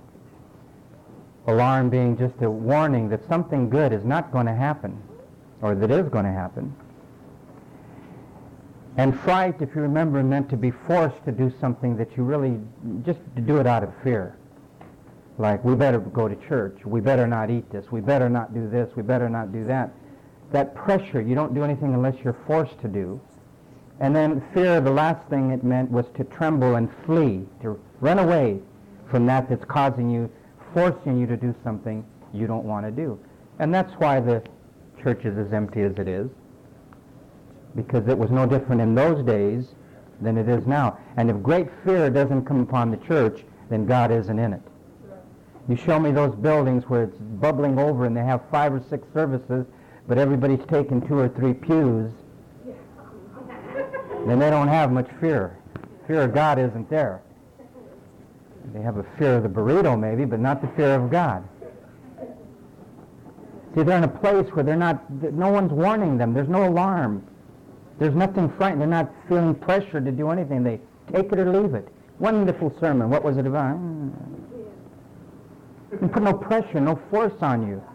Alarm being just a warning that something good is not going to happen, or that is going to happen. And fright, if you remember, meant to be forced to do something that you really, just to do it out of fear. Like, we better go to church, we better not eat this, we better not do this, we better not do that. That pressure, you don't do anything unless you're forced to do. And then fear, the last thing it meant was to tremble and flee, to run away from that that's causing you, forcing you to do something you don't want to do. And that's why the church is as empty as it is, because it was no different in those days than it is now. And if great fear doesn't come upon the church, then God isn't in it. You show me those buildings where it's bubbling over and they have five or six services, but everybody's taking two or three pews, then they don't have much fear. Fear of God isn't there. They have a fear of the burrito maybe, but not the fear of God. See, they're in a place where they're not, no one's warning them. There's no alarm. There's nothing frightening. They're not feeling pressure to do anything. They take it or leave it. Wonderful sermon. What was it about? You put no pressure, no force on you.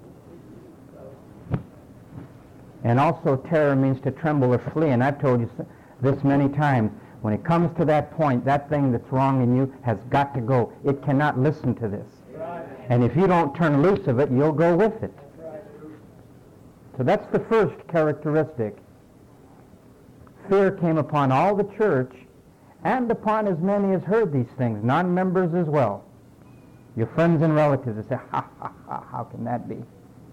And also terror means to tremble or flee. And I've told you this many times. When it comes to that point, that thing that's wrong in you has got to go. It cannot listen to this. And if you don't turn loose of it, you'll go with it. So that's the first characteristic. Fear came upon all the church and upon as many as heard these things, non-members as well. Your friends and relatives will say, ha, ha, ha, how can that be?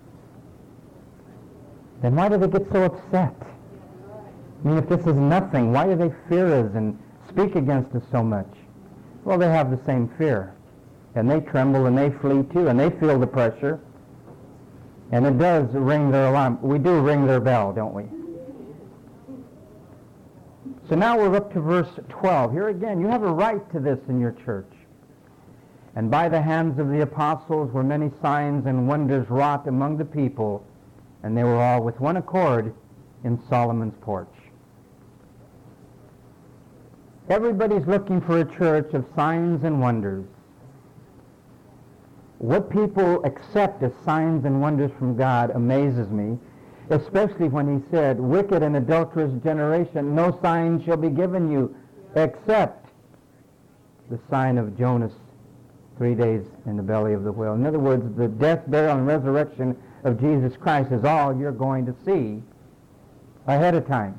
Then why do they get so upset? I mean, if this is nothing, why do they fear us and speak against us so much? Well, they have the same fear. And they tremble and they flee too, and they feel the pressure. And it does ring their alarm. We do ring their bell, don't we? So now we're up to verse twelve. Here again, you have a right to this in your church. And by the hands of the apostles were many signs and wonders wrought among the people, and they were all with one accord in Solomon's porch. Everybody's looking for a church of signs and wonders. What people accept as signs and wonders from God amazes me, especially when he said, wicked and adulterous generation, no sign shall be given you except the sign of Jonas three days in the belly of the whale. In other words, the death, burial, and resurrection of Jesus Christ is all you're going to see ahead of time.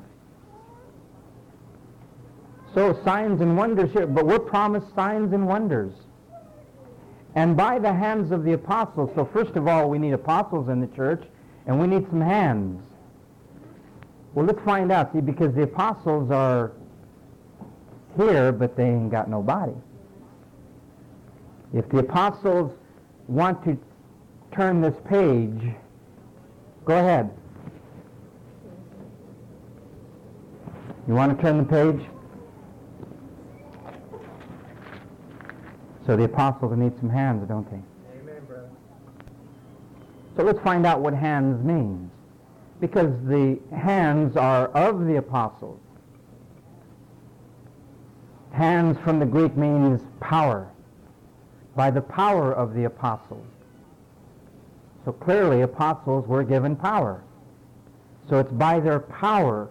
So signs and wonders here, but we're promised signs and wonders. And by the hands of the apostles. So first of all, we need apostles in the church, and we need some hands. Well, let's find out, see, because the apostles are here, but they ain't got no body. If the apostles want to turn this page, go ahead. You want to turn the page? So the apostles need some hands, don't they? Amen, brother. So let's find out what hands means. Because the hands are of the apostles. Hands from the Greek means power. By the power of the apostles. So clearly apostles were given power. So it's by their power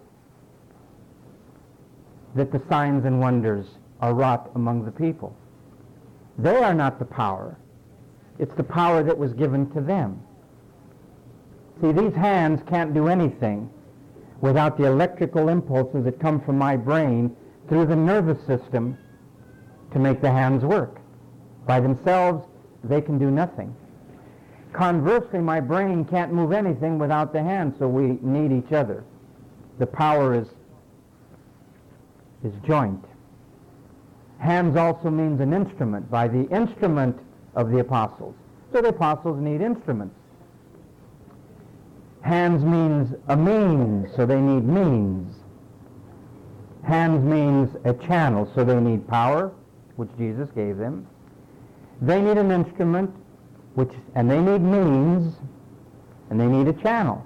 that the signs and wonders are wrought among the people. They are not the power. It's the power that was given to them. See, these hands can't do anything without the electrical impulses that come from my brain through the nervous system to make the hands work. By themselves, they can do nothing. Conversely, my brain can't move anything without the hands, so we need each other. The power is, is joint. Hands also means an instrument, by the instrument of the apostles. So the apostles need instruments. Hands means a means, so they need means. Hands means a channel, so they need power, which Jesus gave them. They need an instrument, which, and they need means, and they need a channel.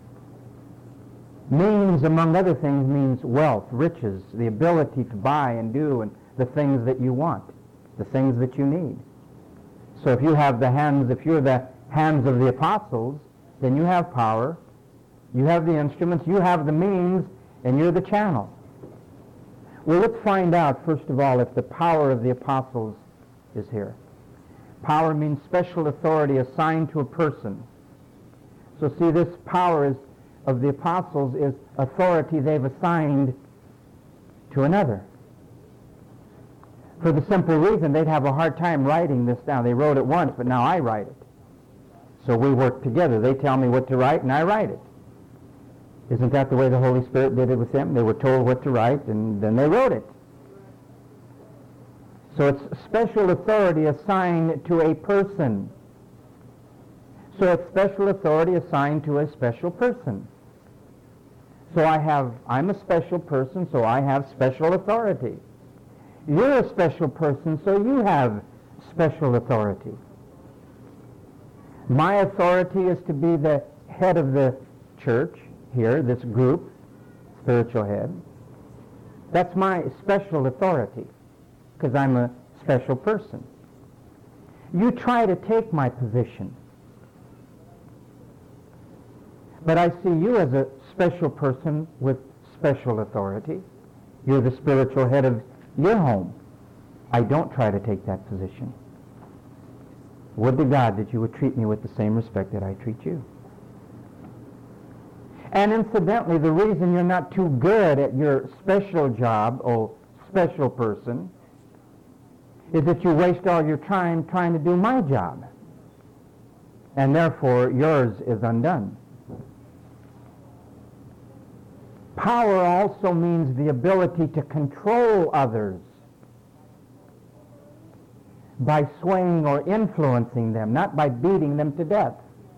Means, among other things, means wealth, riches, the ability to buy and do and the things that you want, the things that you need. So if you have the hands, if you're the hands of the apostles, then you have power, you have the instruments, you have the means, and you're the channel. Well, let's find out, first of all, if the power of the apostles is here. Power means special authority assigned to a person. So see, this power is, of the apostles is authority they've assigned to another. For the simple reason they'd have a hard time writing this down. They wrote it once, but now I write it. So we work together. They tell me what to write, and I write it. Isn't that the way the Holy Spirit did it with them? They were told what to write, and then they wrote it. So it's special authority assigned to a person. So it's special authority assigned to a special person. So I have, I'm a special person, so I have special authority. You're a special person, so you have special authority. My authority is to be the head of the church here, this group, spiritual head. That's my special authority, because I'm a special person. You try to take my position, but I see you as a special person with special authority. You're the spiritual head of your home. I don't try to take that position. Would to God that you would treat me with the same respect that I treat you. And incidentally, the reason you're not too good at your special job, oh special person, is that you waste all your time trying to do my job. And therefore, yours is undone. Power also means the ability to control others by swaying or influencing them, not by beating them to death.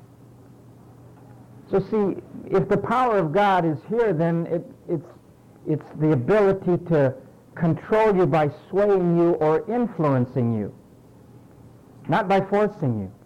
So see, if the power of God is here, then it, it's, it's the ability to control you by swaying you or influencing you, not by forcing you.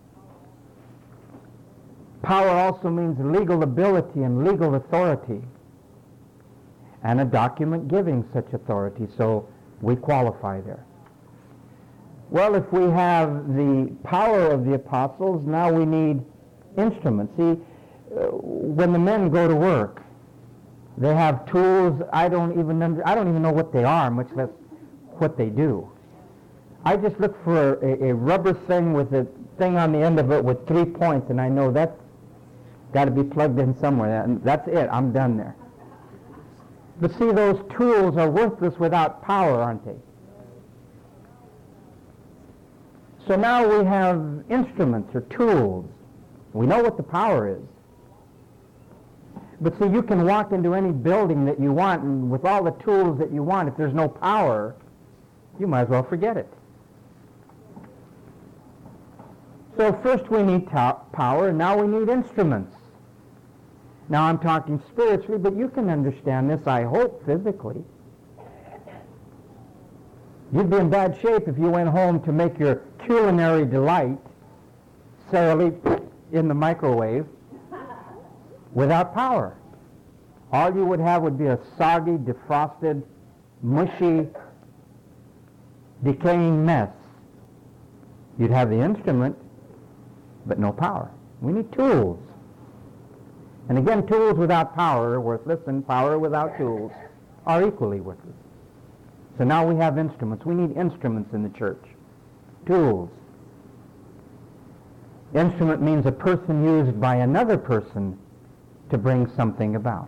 Power also means legal ability and legal authority, and a document giving such authority, so we qualify there. Well, if we have the power of the apostles, now we need instruments. See, uh, when the men go to work, they have tools. I don't even under, I don't even know what they are, much less what they do. I just look for a, a rubber thing with a thing on the end of it with three points, and I know that's got to be plugged in somewhere, and that's it. I'm done there. But see, those tools are worthless without power, aren't they? So now we have instruments or tools. We know what the power is. But see, you can walk into any building that you want, and with all the tools that you want, if there's no power, you might as well forget it. So first we need to- power, and now we need instruments. Now I'm talking spiritually, but you can understand this, I hope, physically. You'd be in bad shape if you went home to make your culinary delight, Sara Lee, in the microwave, without power. All you would have would be a soggy, defrosted, mushy, decaying mess. You'd have the instrument, but no power. We need tools. And again, tools without power are worthless, and power without tools are equally worthless. So now we have instruments. We need instruments in the church. Tools. Instrument means a person used by another person to bring something about.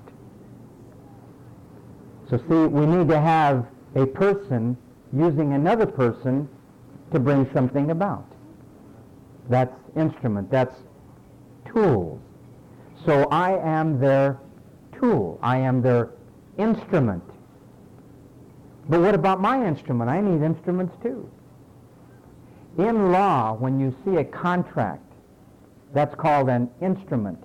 So see, we need to have a person using another person to bring something about. That's instrument. That's tools. So I am their tool. I am their instrument. But what about my instrument? I need instruments too. In law, when you see a contract, that's called an instrument.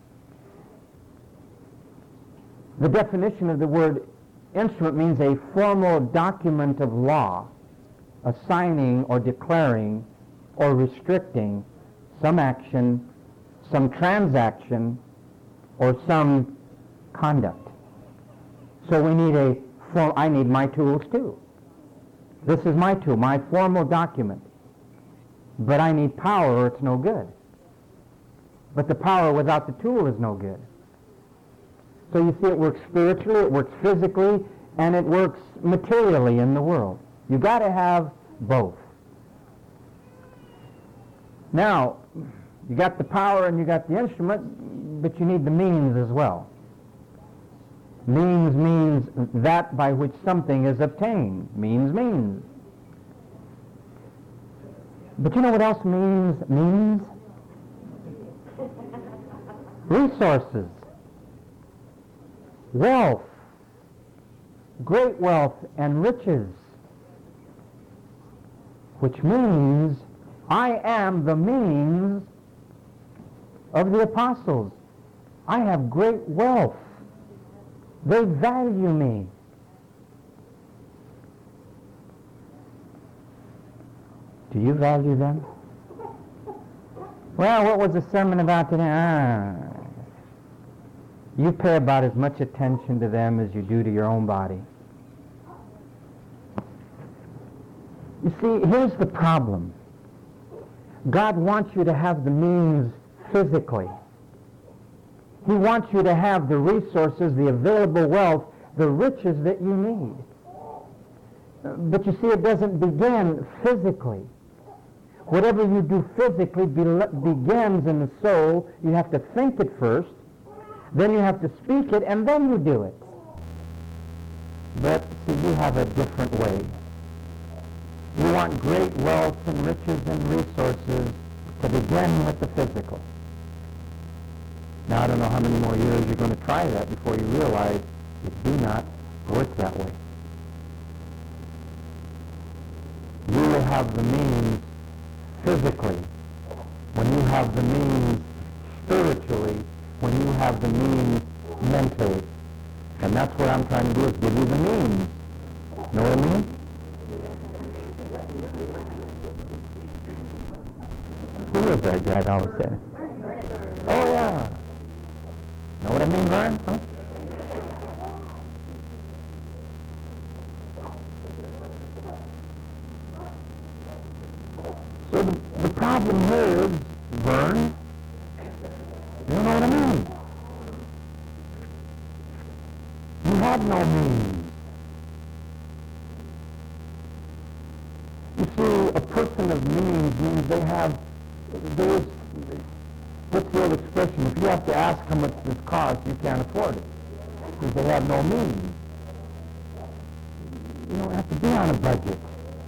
The definition of the word instrument means a formal document of law, assigning or declaring or restricting some action, some transaction, or some conduct. So we need a form. I need my tools too. This is my tool, my formal document. But I need power or it's no good. But the power without the tool is no good. So you see, it works spiritually, it works physically, and it works materially in the world. You've got to have both. Now, you got the power and you got the instrument, but you need the means as well. Means means that by which something is obtained. Means means. But you know what else means means? Resources. Wealth. Great wealth and riches. Which means I am the means of the apostles. I have great wealth. They value me. Do you value them? Well, what was the sermon about today? Ah, you pay about as much attention to them as you do to your own body. You see, here's the problem. God wants you to have the means physically. He wants you to have the resources, the available wealth, the riches that you need. But you see, it doesn't begin physically. Whatever you do physically be- begins in the soul. You have to think it first, then you have to speak it, and then you do it. But see, you have a different way. You want great wealth and riches and resources to begin with the physical. Now, I don't know how many more years you're going to try that before you realize it do not work that way. You will have the means physically when you have the means spiritually, when you have the means mentally. And that's what I'm trying to do, is give you the means. Know what I mean? Who was that guy that always said? Oh, yeah. Know what I mean, Vern? Huh? So the, the problem here is, Vern, you know what I mean? You have no means. You see, a person of means means they have, there's, what's the old expression? If you have to ask how much this costs, you can't afford it, because they have no means. You don't have to be on a budget.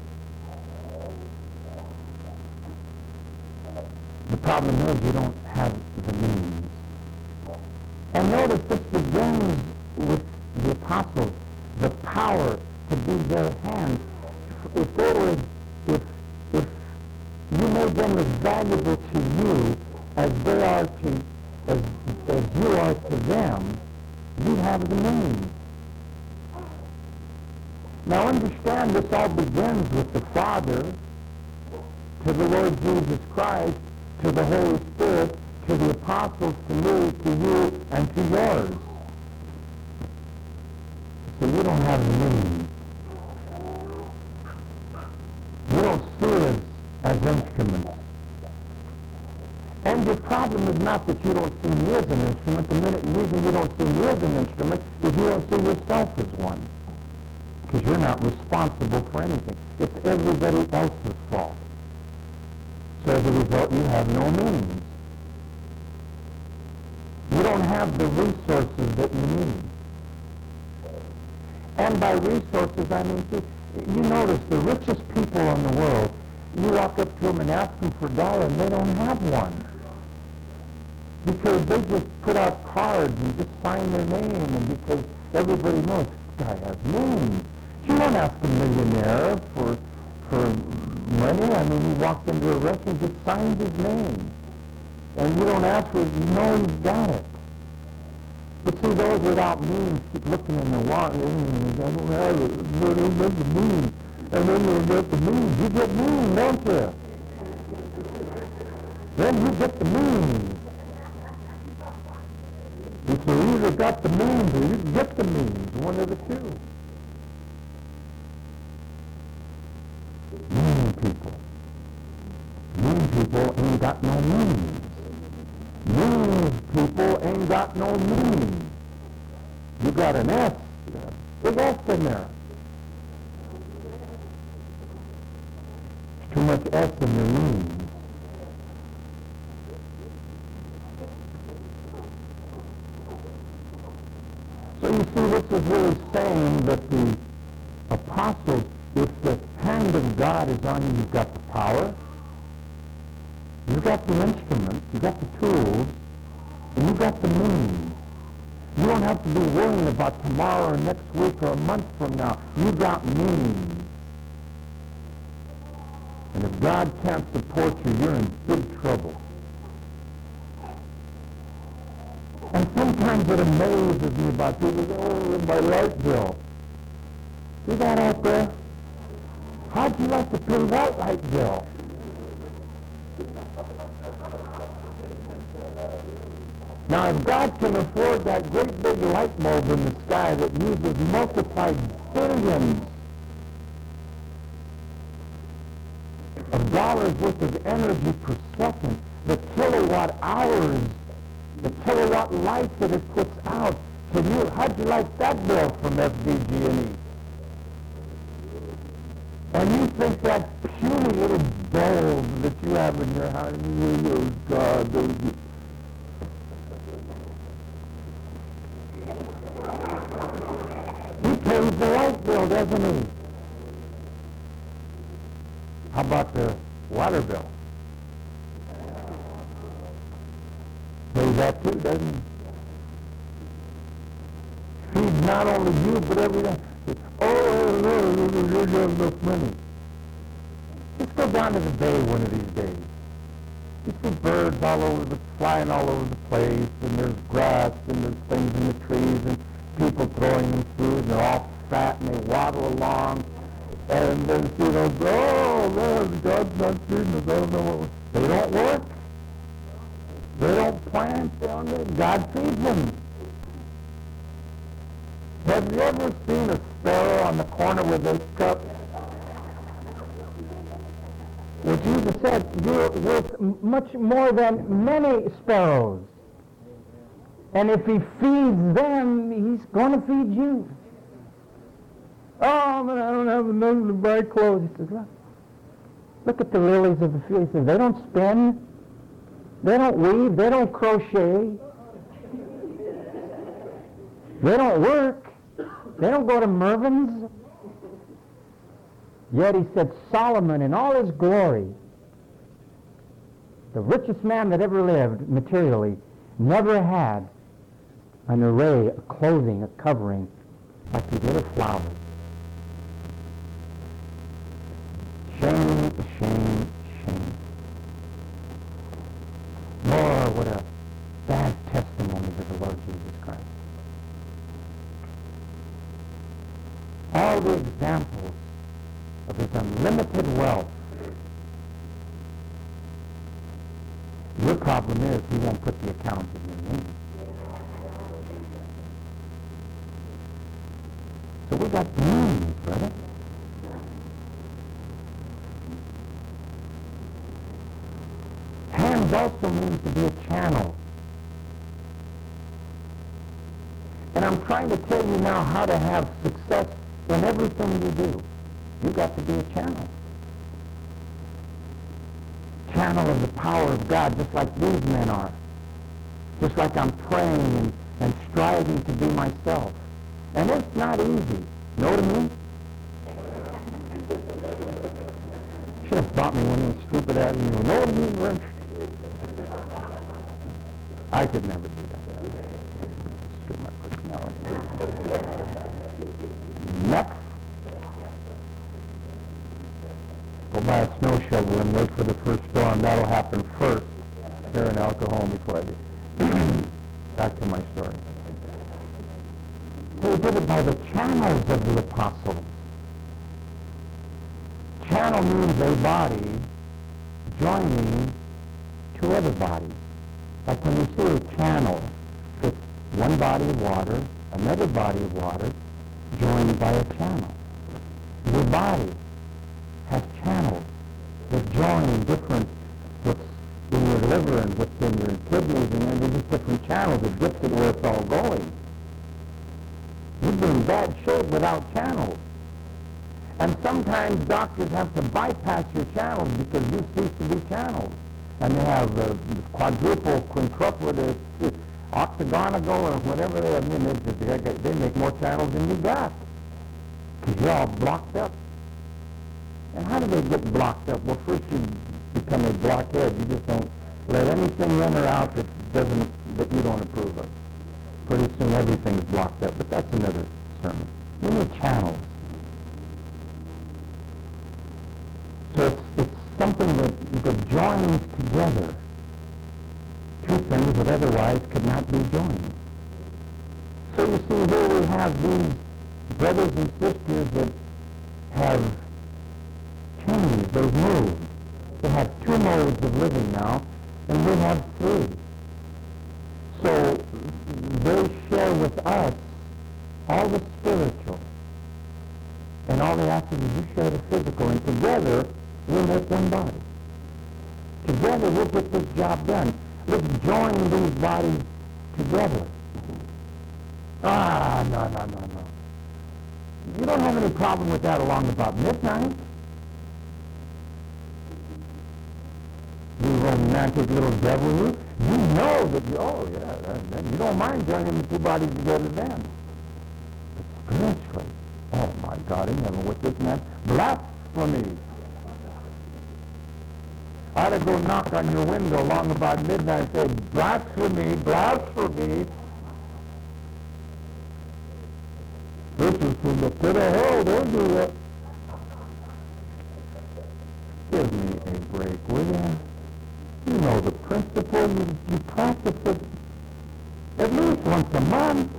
The problem is you don't have the means. And notice this begins with the apostles, the power to be their hands. If they were, if, if you made them as valuable to you as they are to, as, as you are to them, you have the means. Now understand, this all begins with the Father, to the Lord Jesus Christ, to the Holy Spirit, to the apostles, to me, to you, and to yours. So you don't have the means. You don't see us as instruments. And your problem is not that you don't see me as an instrument. The minute reason you don't see me as an instrument is you don't see yourself as one. Because you're not responsible for anything. It's everybody else's fault. So as a result, you have no means. You don't have the resources that you need. And by resources, I mean, you notice the richest people in the world, you walk up to them and ask them for a dollar, and they don't have one. Because they just put out cards and just sign their name, and because everybody knows this guy has means. You don't ask a millionaire for, for money. I mean, he walked into a restaurant and just signed his name. And you don't ask for it, you know he's got it. But see, those without means keep looking in the water, and I don't have it, but I don't have the means. And then you get the means. You get means, don't you? Then you get the means. And so you either got the means or you get the means, one of the two. Mean people. Mean people ain't got no means. Mean people ain't got no means. You got an S, Big S in there. Too much S in the room. So you see, this is really saying that the apostles, if the hand of God is on you, you've got the power, you've got the instruments, you've got the tools, and you've got the means. You don't have to be worrying about tomorrow or next week or a month from now. You've got means. And if God can't support you, you're in big trouble. And sometimes it amazes me about people say, oh, my light bill. See that out there? How'd you like to pay that light bill? Now, if God can afford that great big light bulb in the sky that uses multiplied billions of dollars worth of energy per second, the kilowatt hours, the kilowatt light that it puts out, can you, how'd you like that bill from F D G and E? And you think that puny little bulb that you have in your house, oh God, those, he pays the light bill, doesn't he? How about the water bill? Pays that too, doesn't he? Feeds not only you, but everything. Oh, no, no, no, you have enough money. Just go down to the bay one of these days. You see birds all over the, flying all over the place, and there's grass, and there's things in the trees, and people throwing them food, and they're all fat, and they waddle along. And then see those, oh, man, God's not feeding us. I don't know what. They don't work. They don't plant. They don't, God feeds them. Have you ever seen a sparrow on the corner with a cup? Well, Jesus said, you're worth much more than many sparrows. And if he feeds them, he's going to feed you. Oh, but I don't have enough to buy clothes. He says, look, look at the lilies of the field. He says, they don't spin, they don't weave, they don't crochet, they don't work, they don't go to Mervyn's. Yet he said, Solomon in all his glory, the richest man that ever lived materially, never had an array, a clothing, a covering like these little flowers. Shame, shame, shame. Lord, what a bad testimony to the Lord Jesus Christ. All the examples of his unlimited wealth. Your problem is he won't put the account in your name. So we got means, brother. Hands also means to be a channel. And I'm trying to tell you now how to have success in everything you do. You've got to be a channel. Channel of the power of God, just like these men are. Just like I'm praying and, and striving to be myself. And it's not easy. Know what I mean? Should have bought me one of those stupid ads. You know what I mean, Rich? I could never do that. It's my personality. Next. Go buy a snow shovel and wait for the first storm. That'll happen first here in El Cajon before I do. Back to my story. They did it by the channels of the apostles. Channel means a body joining two other bodies. Like when you see a channel, it's one body of water, another body of water, joined by a channel. Your body has channels that join different, what's in your liver and what's in your kidneys, and then there's just different channels that gets it where it's all going. You're being bad shape without channels. And sometimes doctors have to bypass your channels because you cease to be channels. And they have uh, quadruple, quintuple, uh, octagonal, or whatever they have. I mean, they, they, they make more channels than you got because you're all blocked up. And how do they get blocked up? Well, first you become a blockhead. You just don't let anything in or out that doesn't that you don't approve of. Pretty soon everything's blocked up. But that's another sermon. We need channels. So it's, it's something that, that joins together two things that otherwise could not be joined. So you see, here we have these brothers and sisters that have changed, they've moved. They have two modes of living now, and we have three. So they share with us all the spiritual, and all the actions you share the physical, and together we'll make one body. Together we'll get this job done. Let's join these bodies together. Ah, no, no, no, no. You don't have any problem with that along about midnight. You romantic little devil, you, you know that you, oh yeah, that, that, you don't mind joining the two bodies together then. But spiritually, oh my God in heaven, what's this man? Blasphemy. I ought to go knock on your window along about midnight and say, blasphemy, blasphemy. This is from the pit of hell, don't do that. Give me a break, will you? You know the principle, you, you practice it at least once a month.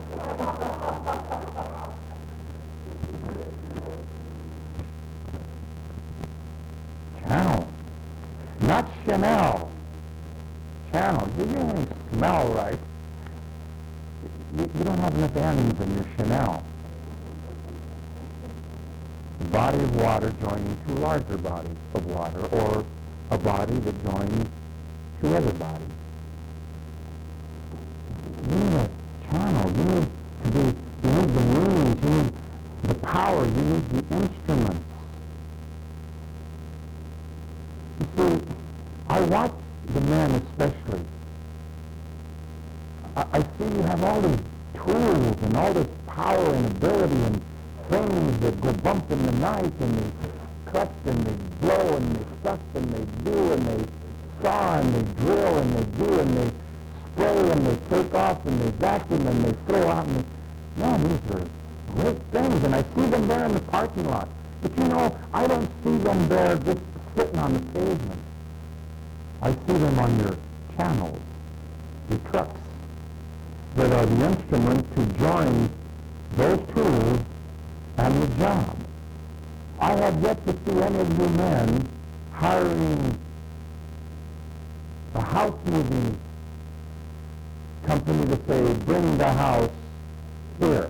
Channel. Not Chanel. Channel. You didn't smell right. You, you don't have enough ends in your Chanel. A body of water joining two larger bodies of water, or a body that joins two other bodies. You need a channel. You need to be, you need the means, you need the power, you need the instruments. You see, I watch the men especially. I, I see you have all these tools and all this power and ability and things that go bump in the night, and they cut and they blow and they suck and they do and they saw and they drill and they do and they spray and they take off and they vacuum and they throw out and they, man, these are great things, and I see them there in the parking lot. But you know, I don't see them there just sitting on the pavement. I see them on your channels, your trucks, that are the instrument to join those tools and the job. I have yet to see any of you men hiring a house moving company to say, bring the house here.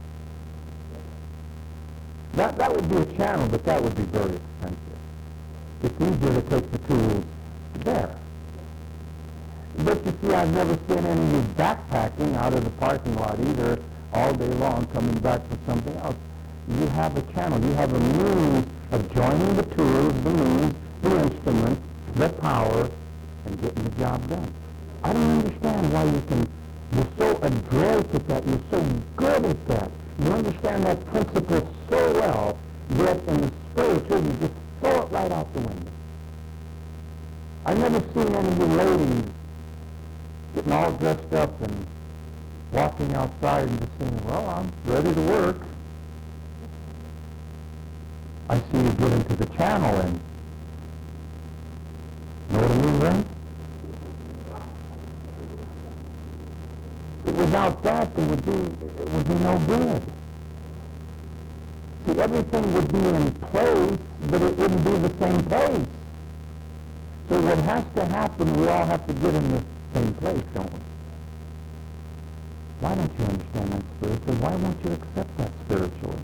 That, that would be a channel, but that would be very expensive. It's easier to take the tools there. But you see, I've never seen any of you backpacking out of the parking lot either, all day long, coming back for something else. You have a channel. You have a means of joining the tools, the means, the instruments, the power, and getting the job done. I don't understand why you can, you're so adroit at that, you're so good at that. You understand that principle so well, yet in the spiritual, you just throw it right out the window. I've never seen any of you ladies getting all dressed up and walking outside and just saying, well, I'm ready to work. I see you get into the channel and, know what I mean, right? But without that, there would be, it would be no good. See, everything would be in place, but it wouldn't be the same place. So what has to happen, we all have to get in the same place, don't we? Why don't you understand that spiritually? Why won't you accept that spiritually?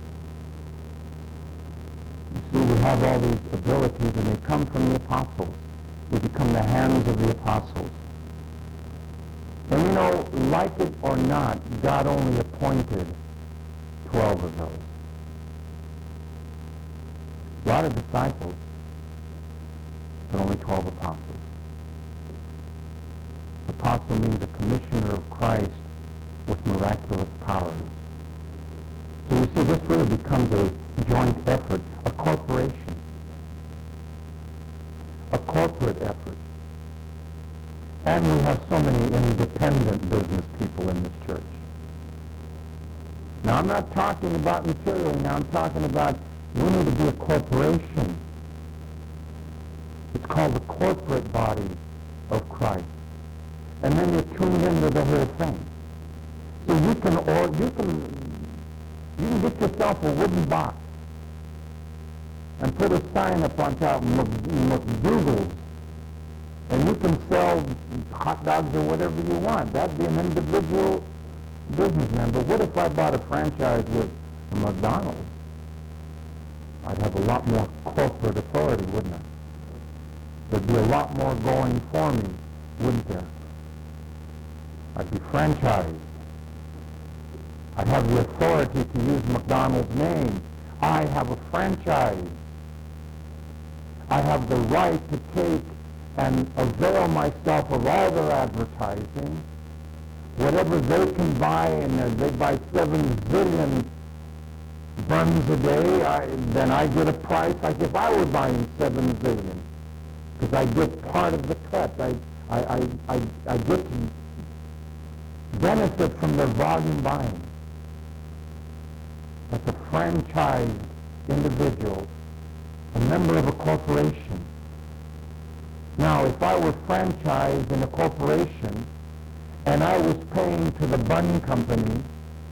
You see, we have all these abilities, and they come from the apostles. We become the hands of the apostles. And you know, like it or not, God only appointed twelve of those. A lot of disciples, but only twelve apostles. Apostle means a commissioner of Christ with miraculous powers. So you see, this really becomes a joint effort, a corporation, a corporate effort. And we have so many independent business people in this church. Now, I'm not talking about materially. Now, I'm talking about we need to be a corporation. It's called the corporate body of Christ. And then you're tuned into the whole thing. So you can, or you can, you can get yourself a wooden box and put a sign up on top, McDougal's, and you can sell hot dogs or whatever you want. That'd be an individual businessman. But what if I bought a franchise with McDonald's? I'd have a lot more corporate authority, wouldn't I? There'd be a lot more going for me, wouldn't there? I'd be franchised. I'd have the authority to use McDonald's name. I have a franchise. I have the right to take and avail myself of all their advertising. Whatever they can buy, and uh, they buy seven zillion buns a day, I, then I get a price like if I were buying seven zillion, because I get part of the cut. I, I, I, I, I get to benefit from their volume buying. That's a franchised individual, a member of a corporation. Now, if I were franchised in a corporation and I was paying to the bun company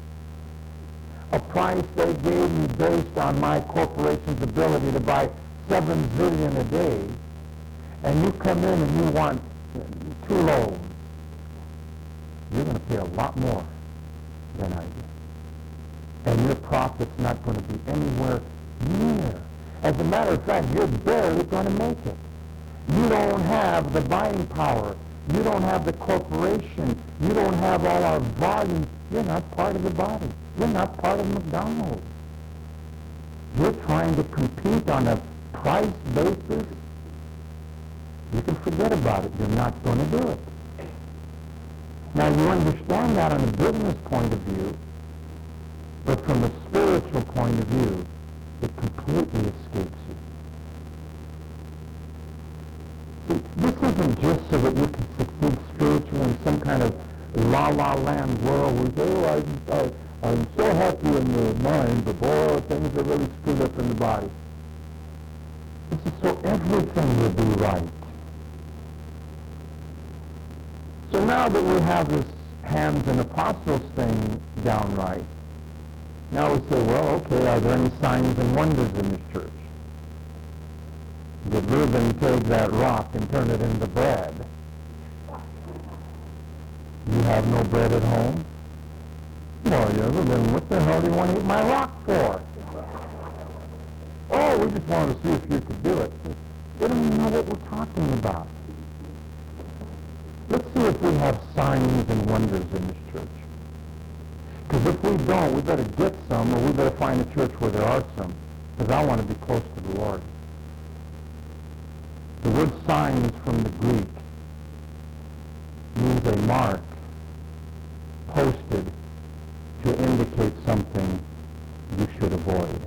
a price they gave me based on my corporation's ability to buy seven zillion a day, and you come in and you want two loaves, you're going to pay a lot more than I do. And your profit's not going to be anywhere near. As a matter of fact, you're barely going to make it. You don't have the buying power. You don't have the corporation. You don't have all our volume. You're not part of the body. You're not part of McDonald's. You're trying to compete on a price basis. You can forget about it. You're not going to do it. Now, you understand that on a business point of view, but from a spiritual point of view, it completely escapes you. See, this isn't just so that you can succeed spiritually in some kind of la-la land world where you say, oh, I, I, I'm so happy in the mind, but boy, things are really screwed up in the body. This is so everything will be right. So now that we have this hands and apostles thing down right, now we say, well, okay, are there any signs and wonders in this church? Did Reuben take that rock and turn it into bread? You have no bread at home? Well, yeah, then what the hell do you want to eat my rock for? Oh, we just wanted to see if you could do it. We don't even know what we're talking about. Let's see if we have signs and wonders in this church. Because if we don't, we better get some, or we better find a church where there are some, because I want to be close to the Lord. The word signs from the Greek means a mark posted to indicate something you should avoid.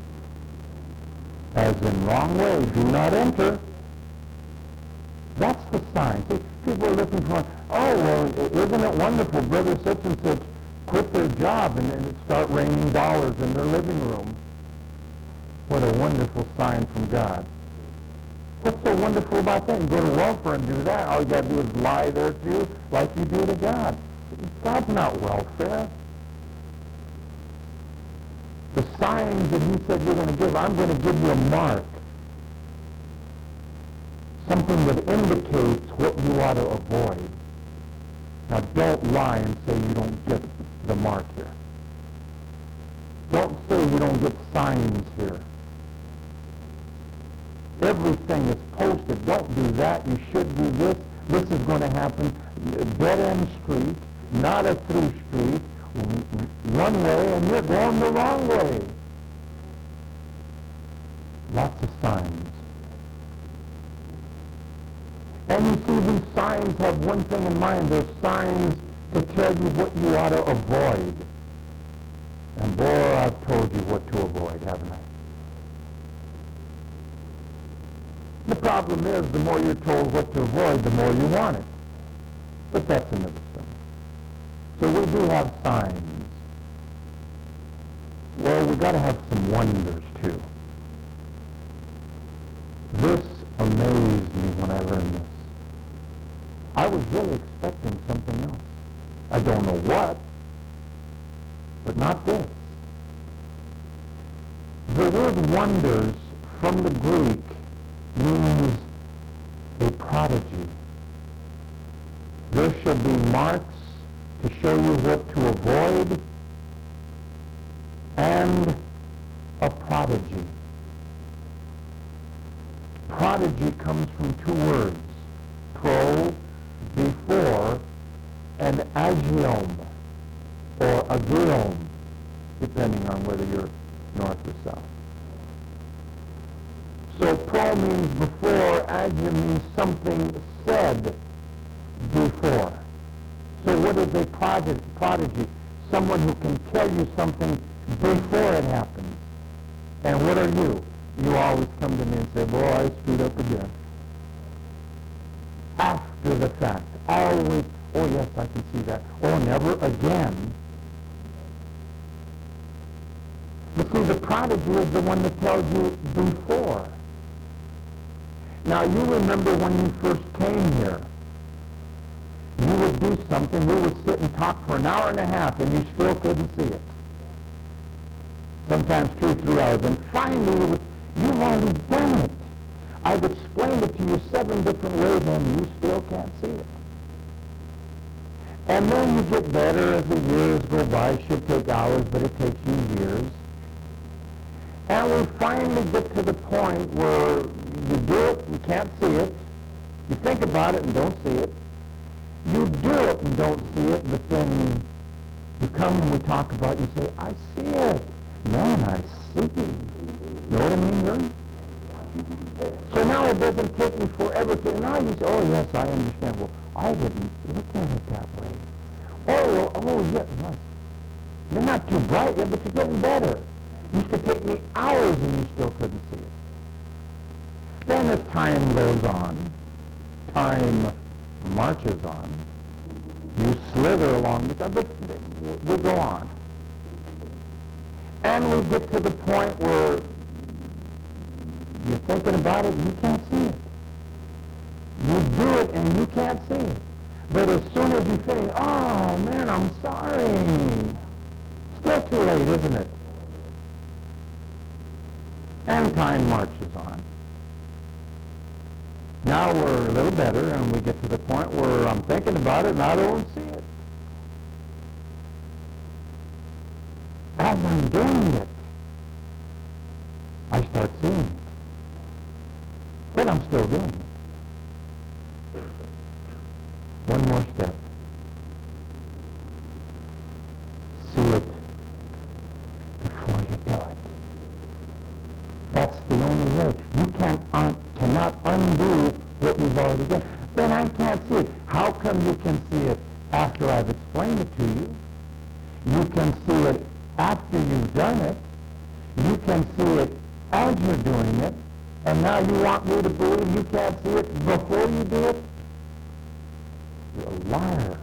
As in, wrong way, do not enter. That's the sign. See, people are looking for, oh, well, isn't it wonderful, brother such and such quit their job and, and start raining dollars in their living room. What a wonderful sign from God. What's so wonderful about that? You go to welfare and do that. All you got to do is lie there too, like you do to God. God's not welfare. The signs that he said you're going to give, I'm going to give you a mark. Something that indicates what you ought to avoid. Now, don't lie and say you don't get the mark here. Don't say you don't get signs here. Everything is posted. Don't do that. You should do this. This is going to happen. Dead-end street, not a through street. one way and you're going the wrong way. Lots of signs. And you see, these signs have one thing in mind. They're signs to tell you what you ought to avoid. And boy, I've told you what to avoid, haven't I? The problem is, the more you're told what to avoid, the more you want it. But that's another thing. So we do have signs. Well, we've got to have some wonders, too. This amazed me when I learned this. I was really expecting something else. I don't know what, but not this. The word wonders from the Greek means a prodigy. There should be marks to show you what to avoid, and a prodigy. Prodigy comes from two words, pro, before, and agiom, or agiom, depending on whether you're north or south. So pro means before, agiom means something said before. So what is a prodigy? prodigy? Someone who can tell you something before it happens. And what are you? You always come to me and say, boy, I screwed up again. After the fact. Always, oh yes, I can see that. Oh, never again. You see, the prodigy is the one that tells you before. Now, you remember when you first came here, you would do something, we would sit and talk for an hour and a half, and you still couldn't see it. Sometimes two, three hours. And finally, you would, you've already done it. I've explained it to you seven different ways, and you still can't see it. And then you get better as the years go by. It should take hours, but it takes you years. And we finally get to the point where you do it, you can't see it. You think about it and don't see it. You do it and don't see it, but then you come and we talk about it, you say, I see it. Man, I see. You know what I mean, Vern? So now it doesn't take me forever to, now you say, oh yes, I understand. Well, I didn't look at it that way. Oh, well, oh, yes, yes. You're not too bright yet, but you're getting better. It used to take me hours and you still couldn't see it. Then as time goes on, time marches on, you slither along with that, but we go on. And we get to the point where you're thinking about it and you can't see it. You do it and you can't see it. But as soon as you finish, oh man, I'm sorry. Still too late, isn't it? And time marches on. Now we're a little better and we get to the point where I'm thinking about it and I don't see it. As I'm doing it, I start seeing it. But I'm still doing it. One more step. See it before you do it. That's the only way. You can't un- cannot undo what you've already done. Then I can't see it. How come you can see it after I've explained it to you? You can see it after you've done it. You can see it as you're doing it. And now you want me to believe you can't see it before you do it? You're a liar.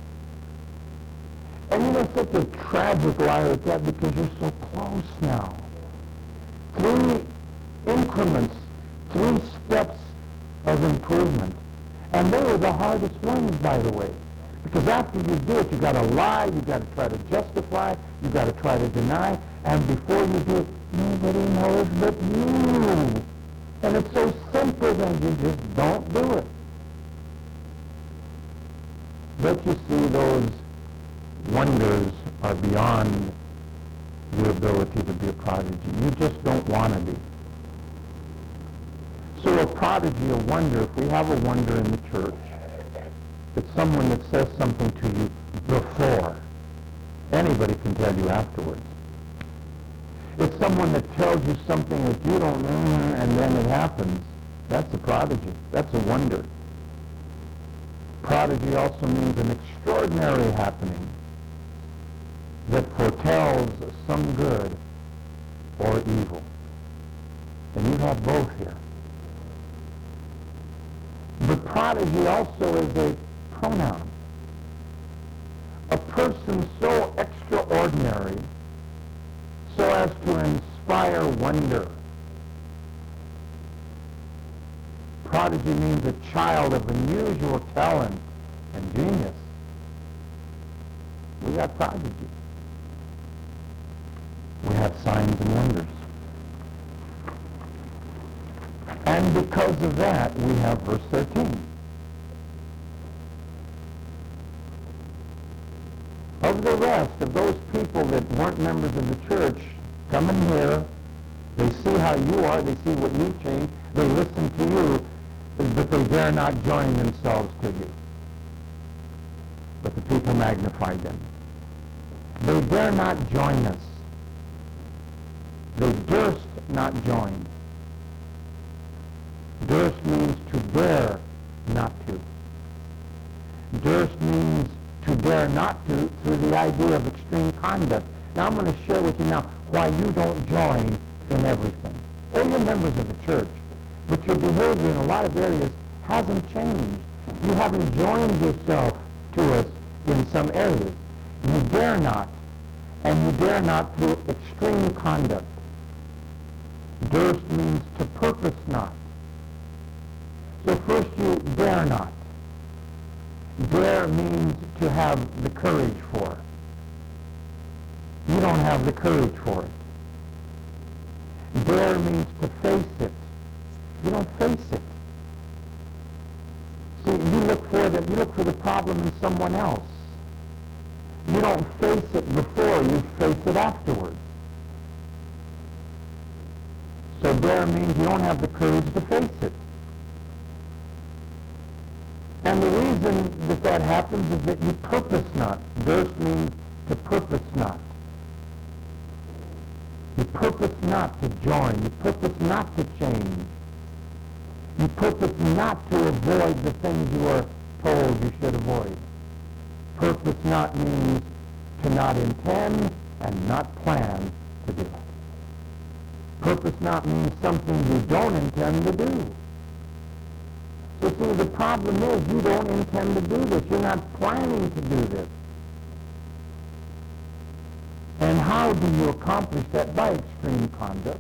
And you know, such a tragic liar at that because you're so close now. Three increments, three steps of improvement. And they were the hardest ones, by the way. Because after you do it, you've got to lie, you've got to try to justify, you've got to try to deny, and before you do it, nobody knows but you. And it's so simple, then you just don't do it. But you see, those wonders are beyond your ability to be a prodigy. You just don't want to be. So a prodigy, a wonder, if we have a wonder in the church, it's someone that says something to you before. Anybody can tell you afterwards. It's someone that tells you something that you don't know, and then it happens. That's a prodigy. That's a wonder. Prodigy also means an extraordinary happening that foretells some good or evil. And you have both here. But prodigy also is a pronoun. A person so extraordinary so as to inspire wonder. Prodigy means a child of unusual talent and genius. We got prodigy. We have signs and wonders. And because of that, we have verse thirteen. Of the rest of those people that weren't members of the church, come in here, they see how you are, they see what you change, they listen to you, but they dare not join themselves to you. But the people magnified them. They dare not join us. They durst not join. Durst means to dare not to. Durst means to dare not to through the idea of extreme conduct. Now I'm going to share with you now why you don't join in everything. Or you're members of the church, but your behavior in a lot of areas hasn't changed. You haven't joined yourself to us in some areas. You dare not, and you dare not through extreme conduct. Durst means to purpose not. So first you dare not. Dare means to have the courage for. You don't have the courage for it. Dare means to face it. You don't face it. See, you look for the, you look for the problem in someone else. You don't face it before, you face it afterwards. So dare means you don't have the courage to face it. And the reason that that happens is that you purpose not. Durst means to purpose not. You purpose not to join. You purpose not to change. You purpose not to avoid the things you are told you should avoid. Purpose not means to not intend and not plan to do it. Purpose not means something you don't intend to do. So see, the problem is you don't intend to do this. You're not planning to do this. And how do you accomplish that? By extreme conduct.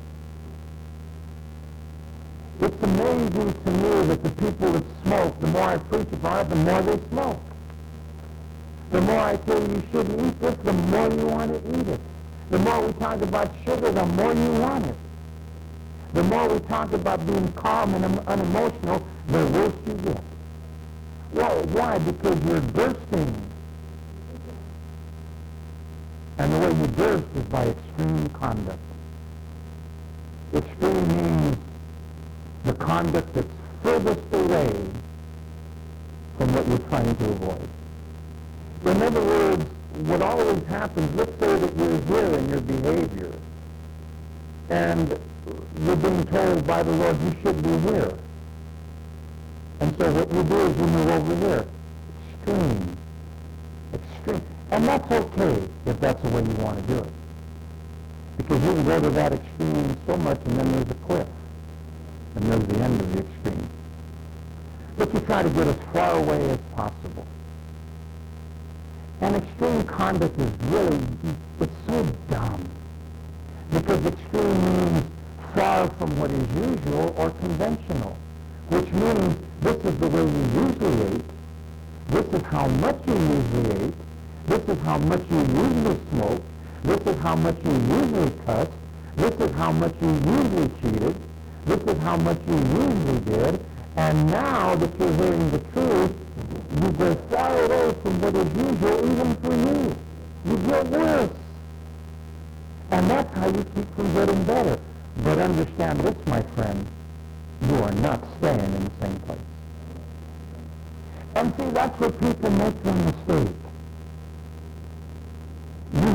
It's amazing to me that the people that smoke, the more I preach about it, the more they smoke. The more I tell you you shouldn't eat this, the more you want to eat it. The more we talk about sugar, the more you want it. The more we talk about being calm and unemotional, the worse you get. Well, why? Because you're bursting. And the way you burst is by extreme conduct. Extreme means the conduct that's furthest away from what you're trying to avoid. In other words, what always happens, let's say that you're here in your behavior, and you're being told by the Lord you should be here. And so what you do is you move over here. Extreme. Extreme. And that's okay if that's the way you want to do it. Because you can go to that extreme so much and then there's a cliff. And there's the end of the extreme. But you try to get as far away as possible. And extreme conduct is really, it's so dumb. Because extreme means far from what is usual or conventional. Which means this is the way you usually eat. This is how much you usually eat. This is how much you usually smoke. This is how much you usually cuss. This is how much you usually cheated. This is how much you usually did. And now that you're hearing the truth, you go far away from what is usual even for you. You get worse. And that's how you keep from getting better. But understand this, my friend, you are not staying in the same place. And see, that's where people make their mistake. You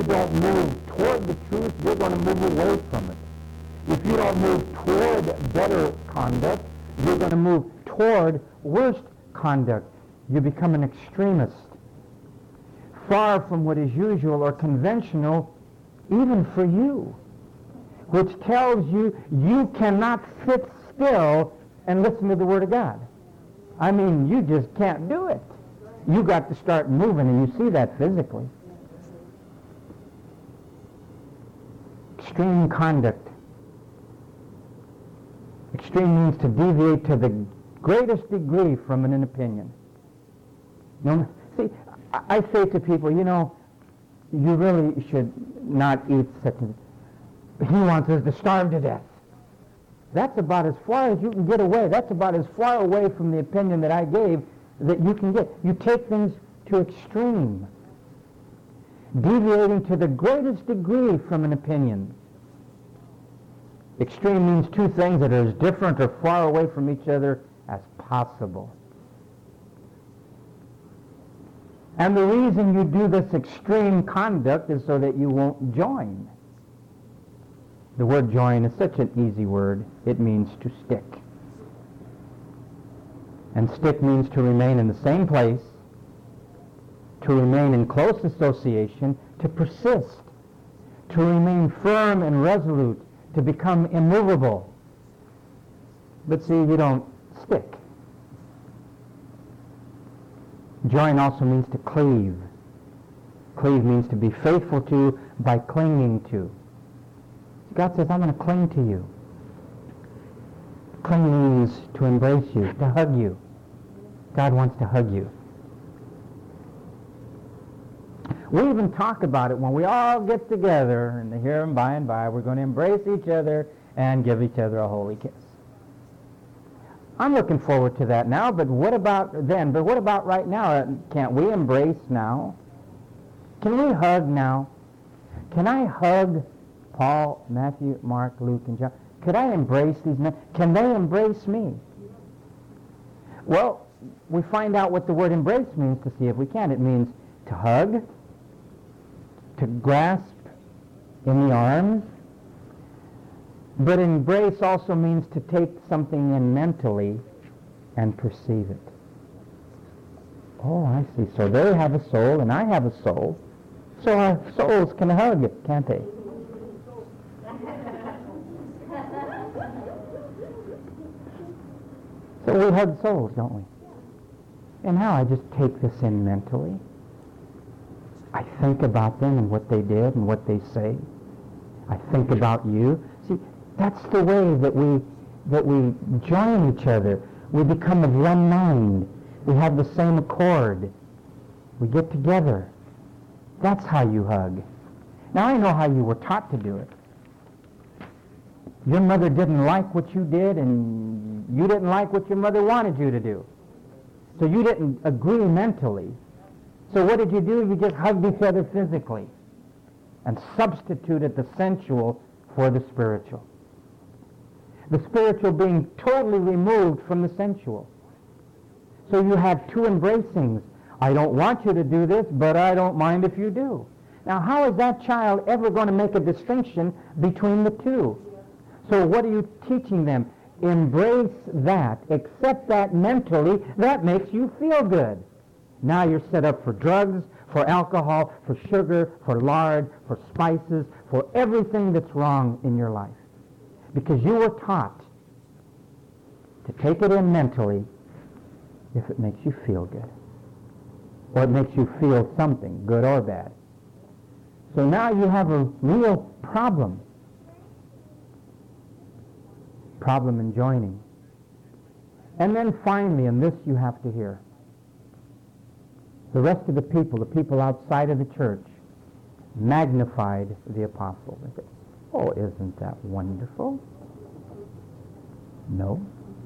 don't move toward the truth, you're going to move away from it. If you don't move toward better conduct, you're going to move toward worst conduct. You become an extremist, far from what is usual or conventional, even for you, which tells you you cannot sit still and listen to the Word of God. I mean, you just can't do it. You got to start moving, and you see that physically. Extreme conduct. Extreme means to deviate to the greatest degree from an opinion. You know, see, I say to people, you know, you really should not eat such a... He wants us to starve to death. That's about as far as you can get away. That's about as far away from the opinion that I gave that you can get. You take things to extreme, deviating to the greatest degree from an opinion. Extreme means two things that are as different or far away from each other as possible. And the reason you do this extreme conduct is so that you won't join. The word join is such an easy word. It means to stick. And stick means to remain in the same place, to remain in close association, to persist, to remain firm and resolute, to become immovable. But see, you don't stick. Join also means to cleave. Cleave means to be faithful to by clinging to. God says, I'm going to cling to you. Cling means to embrace you, to hug you. God wants to hug you. We even talk about it when we all get together, and here and by and by, we're going to embrace each other and give each other a holy kiss. I'm looking forward to that now, but what about then? But what about right now? Can't we embrace now? Can we hug now? Can I hug Paul, Matthew, Mark, Luke, and John? Could I embrace these men? Can they embrace me? Well, we find out what the word embrace means to see if we can. It means to hug, to grasp in the arms, but embrace also means to take something in mentally and perceive it. Oh, I see. So they have a soul and I have a soul. So our souls can hug it, can't they? So we hug souls, don't we? And now I just take this in mentally. I think about them and what they did and what they say. I think about you. See, that's the way that we that we join each other. We become of one mind. We have the same accord. We get together. That's how you hug. Now I know how you were taught to do it. Your mother didn't like what you did, and you didn't like what your mother wanted you to do. So you didn't agree mentally. So what did you do? You just hugged each other physically and substituted the sensual for the spiritual. The spiritual being totally removed from the sensual. So you have two embracings. I don't want you to do this, but I don't mind if you do. Now, how is that child ever going to make a distinction between the two? So what are you teaching them? Embrace that, accept that mentally. That makes you feel good. Now you're set up for drugs, for alcohol, for sugar, for lard, for spices, for everything that's wrong in your life. Because you were taught to take it in mentally if it makes you feel good. Or it makes you feel something, good or bad. So now you have a real problem. Problem in joining. And then finally, and this you have to hear, the rest of the people, the people outside of the church, magnified the apostles. They said, oh, isn't that wonderful? No.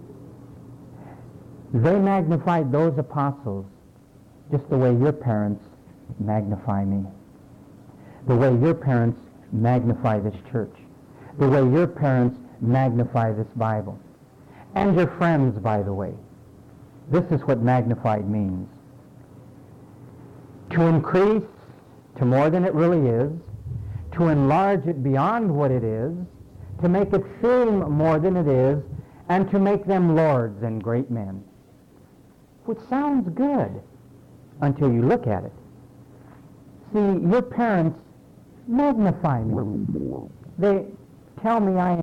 They magnified those apostles just the way your parents magnify me. The way your parents magnify this church. The way your parents magnify this Bible. And your friends, by the way. This is what magnified means. To increase to more than it really is, to enlarge it beyond what it is, to make it seem more than it is, and to make them lords and great men. Which sounds good until you look at it. See, your parents magnify me. They tell me I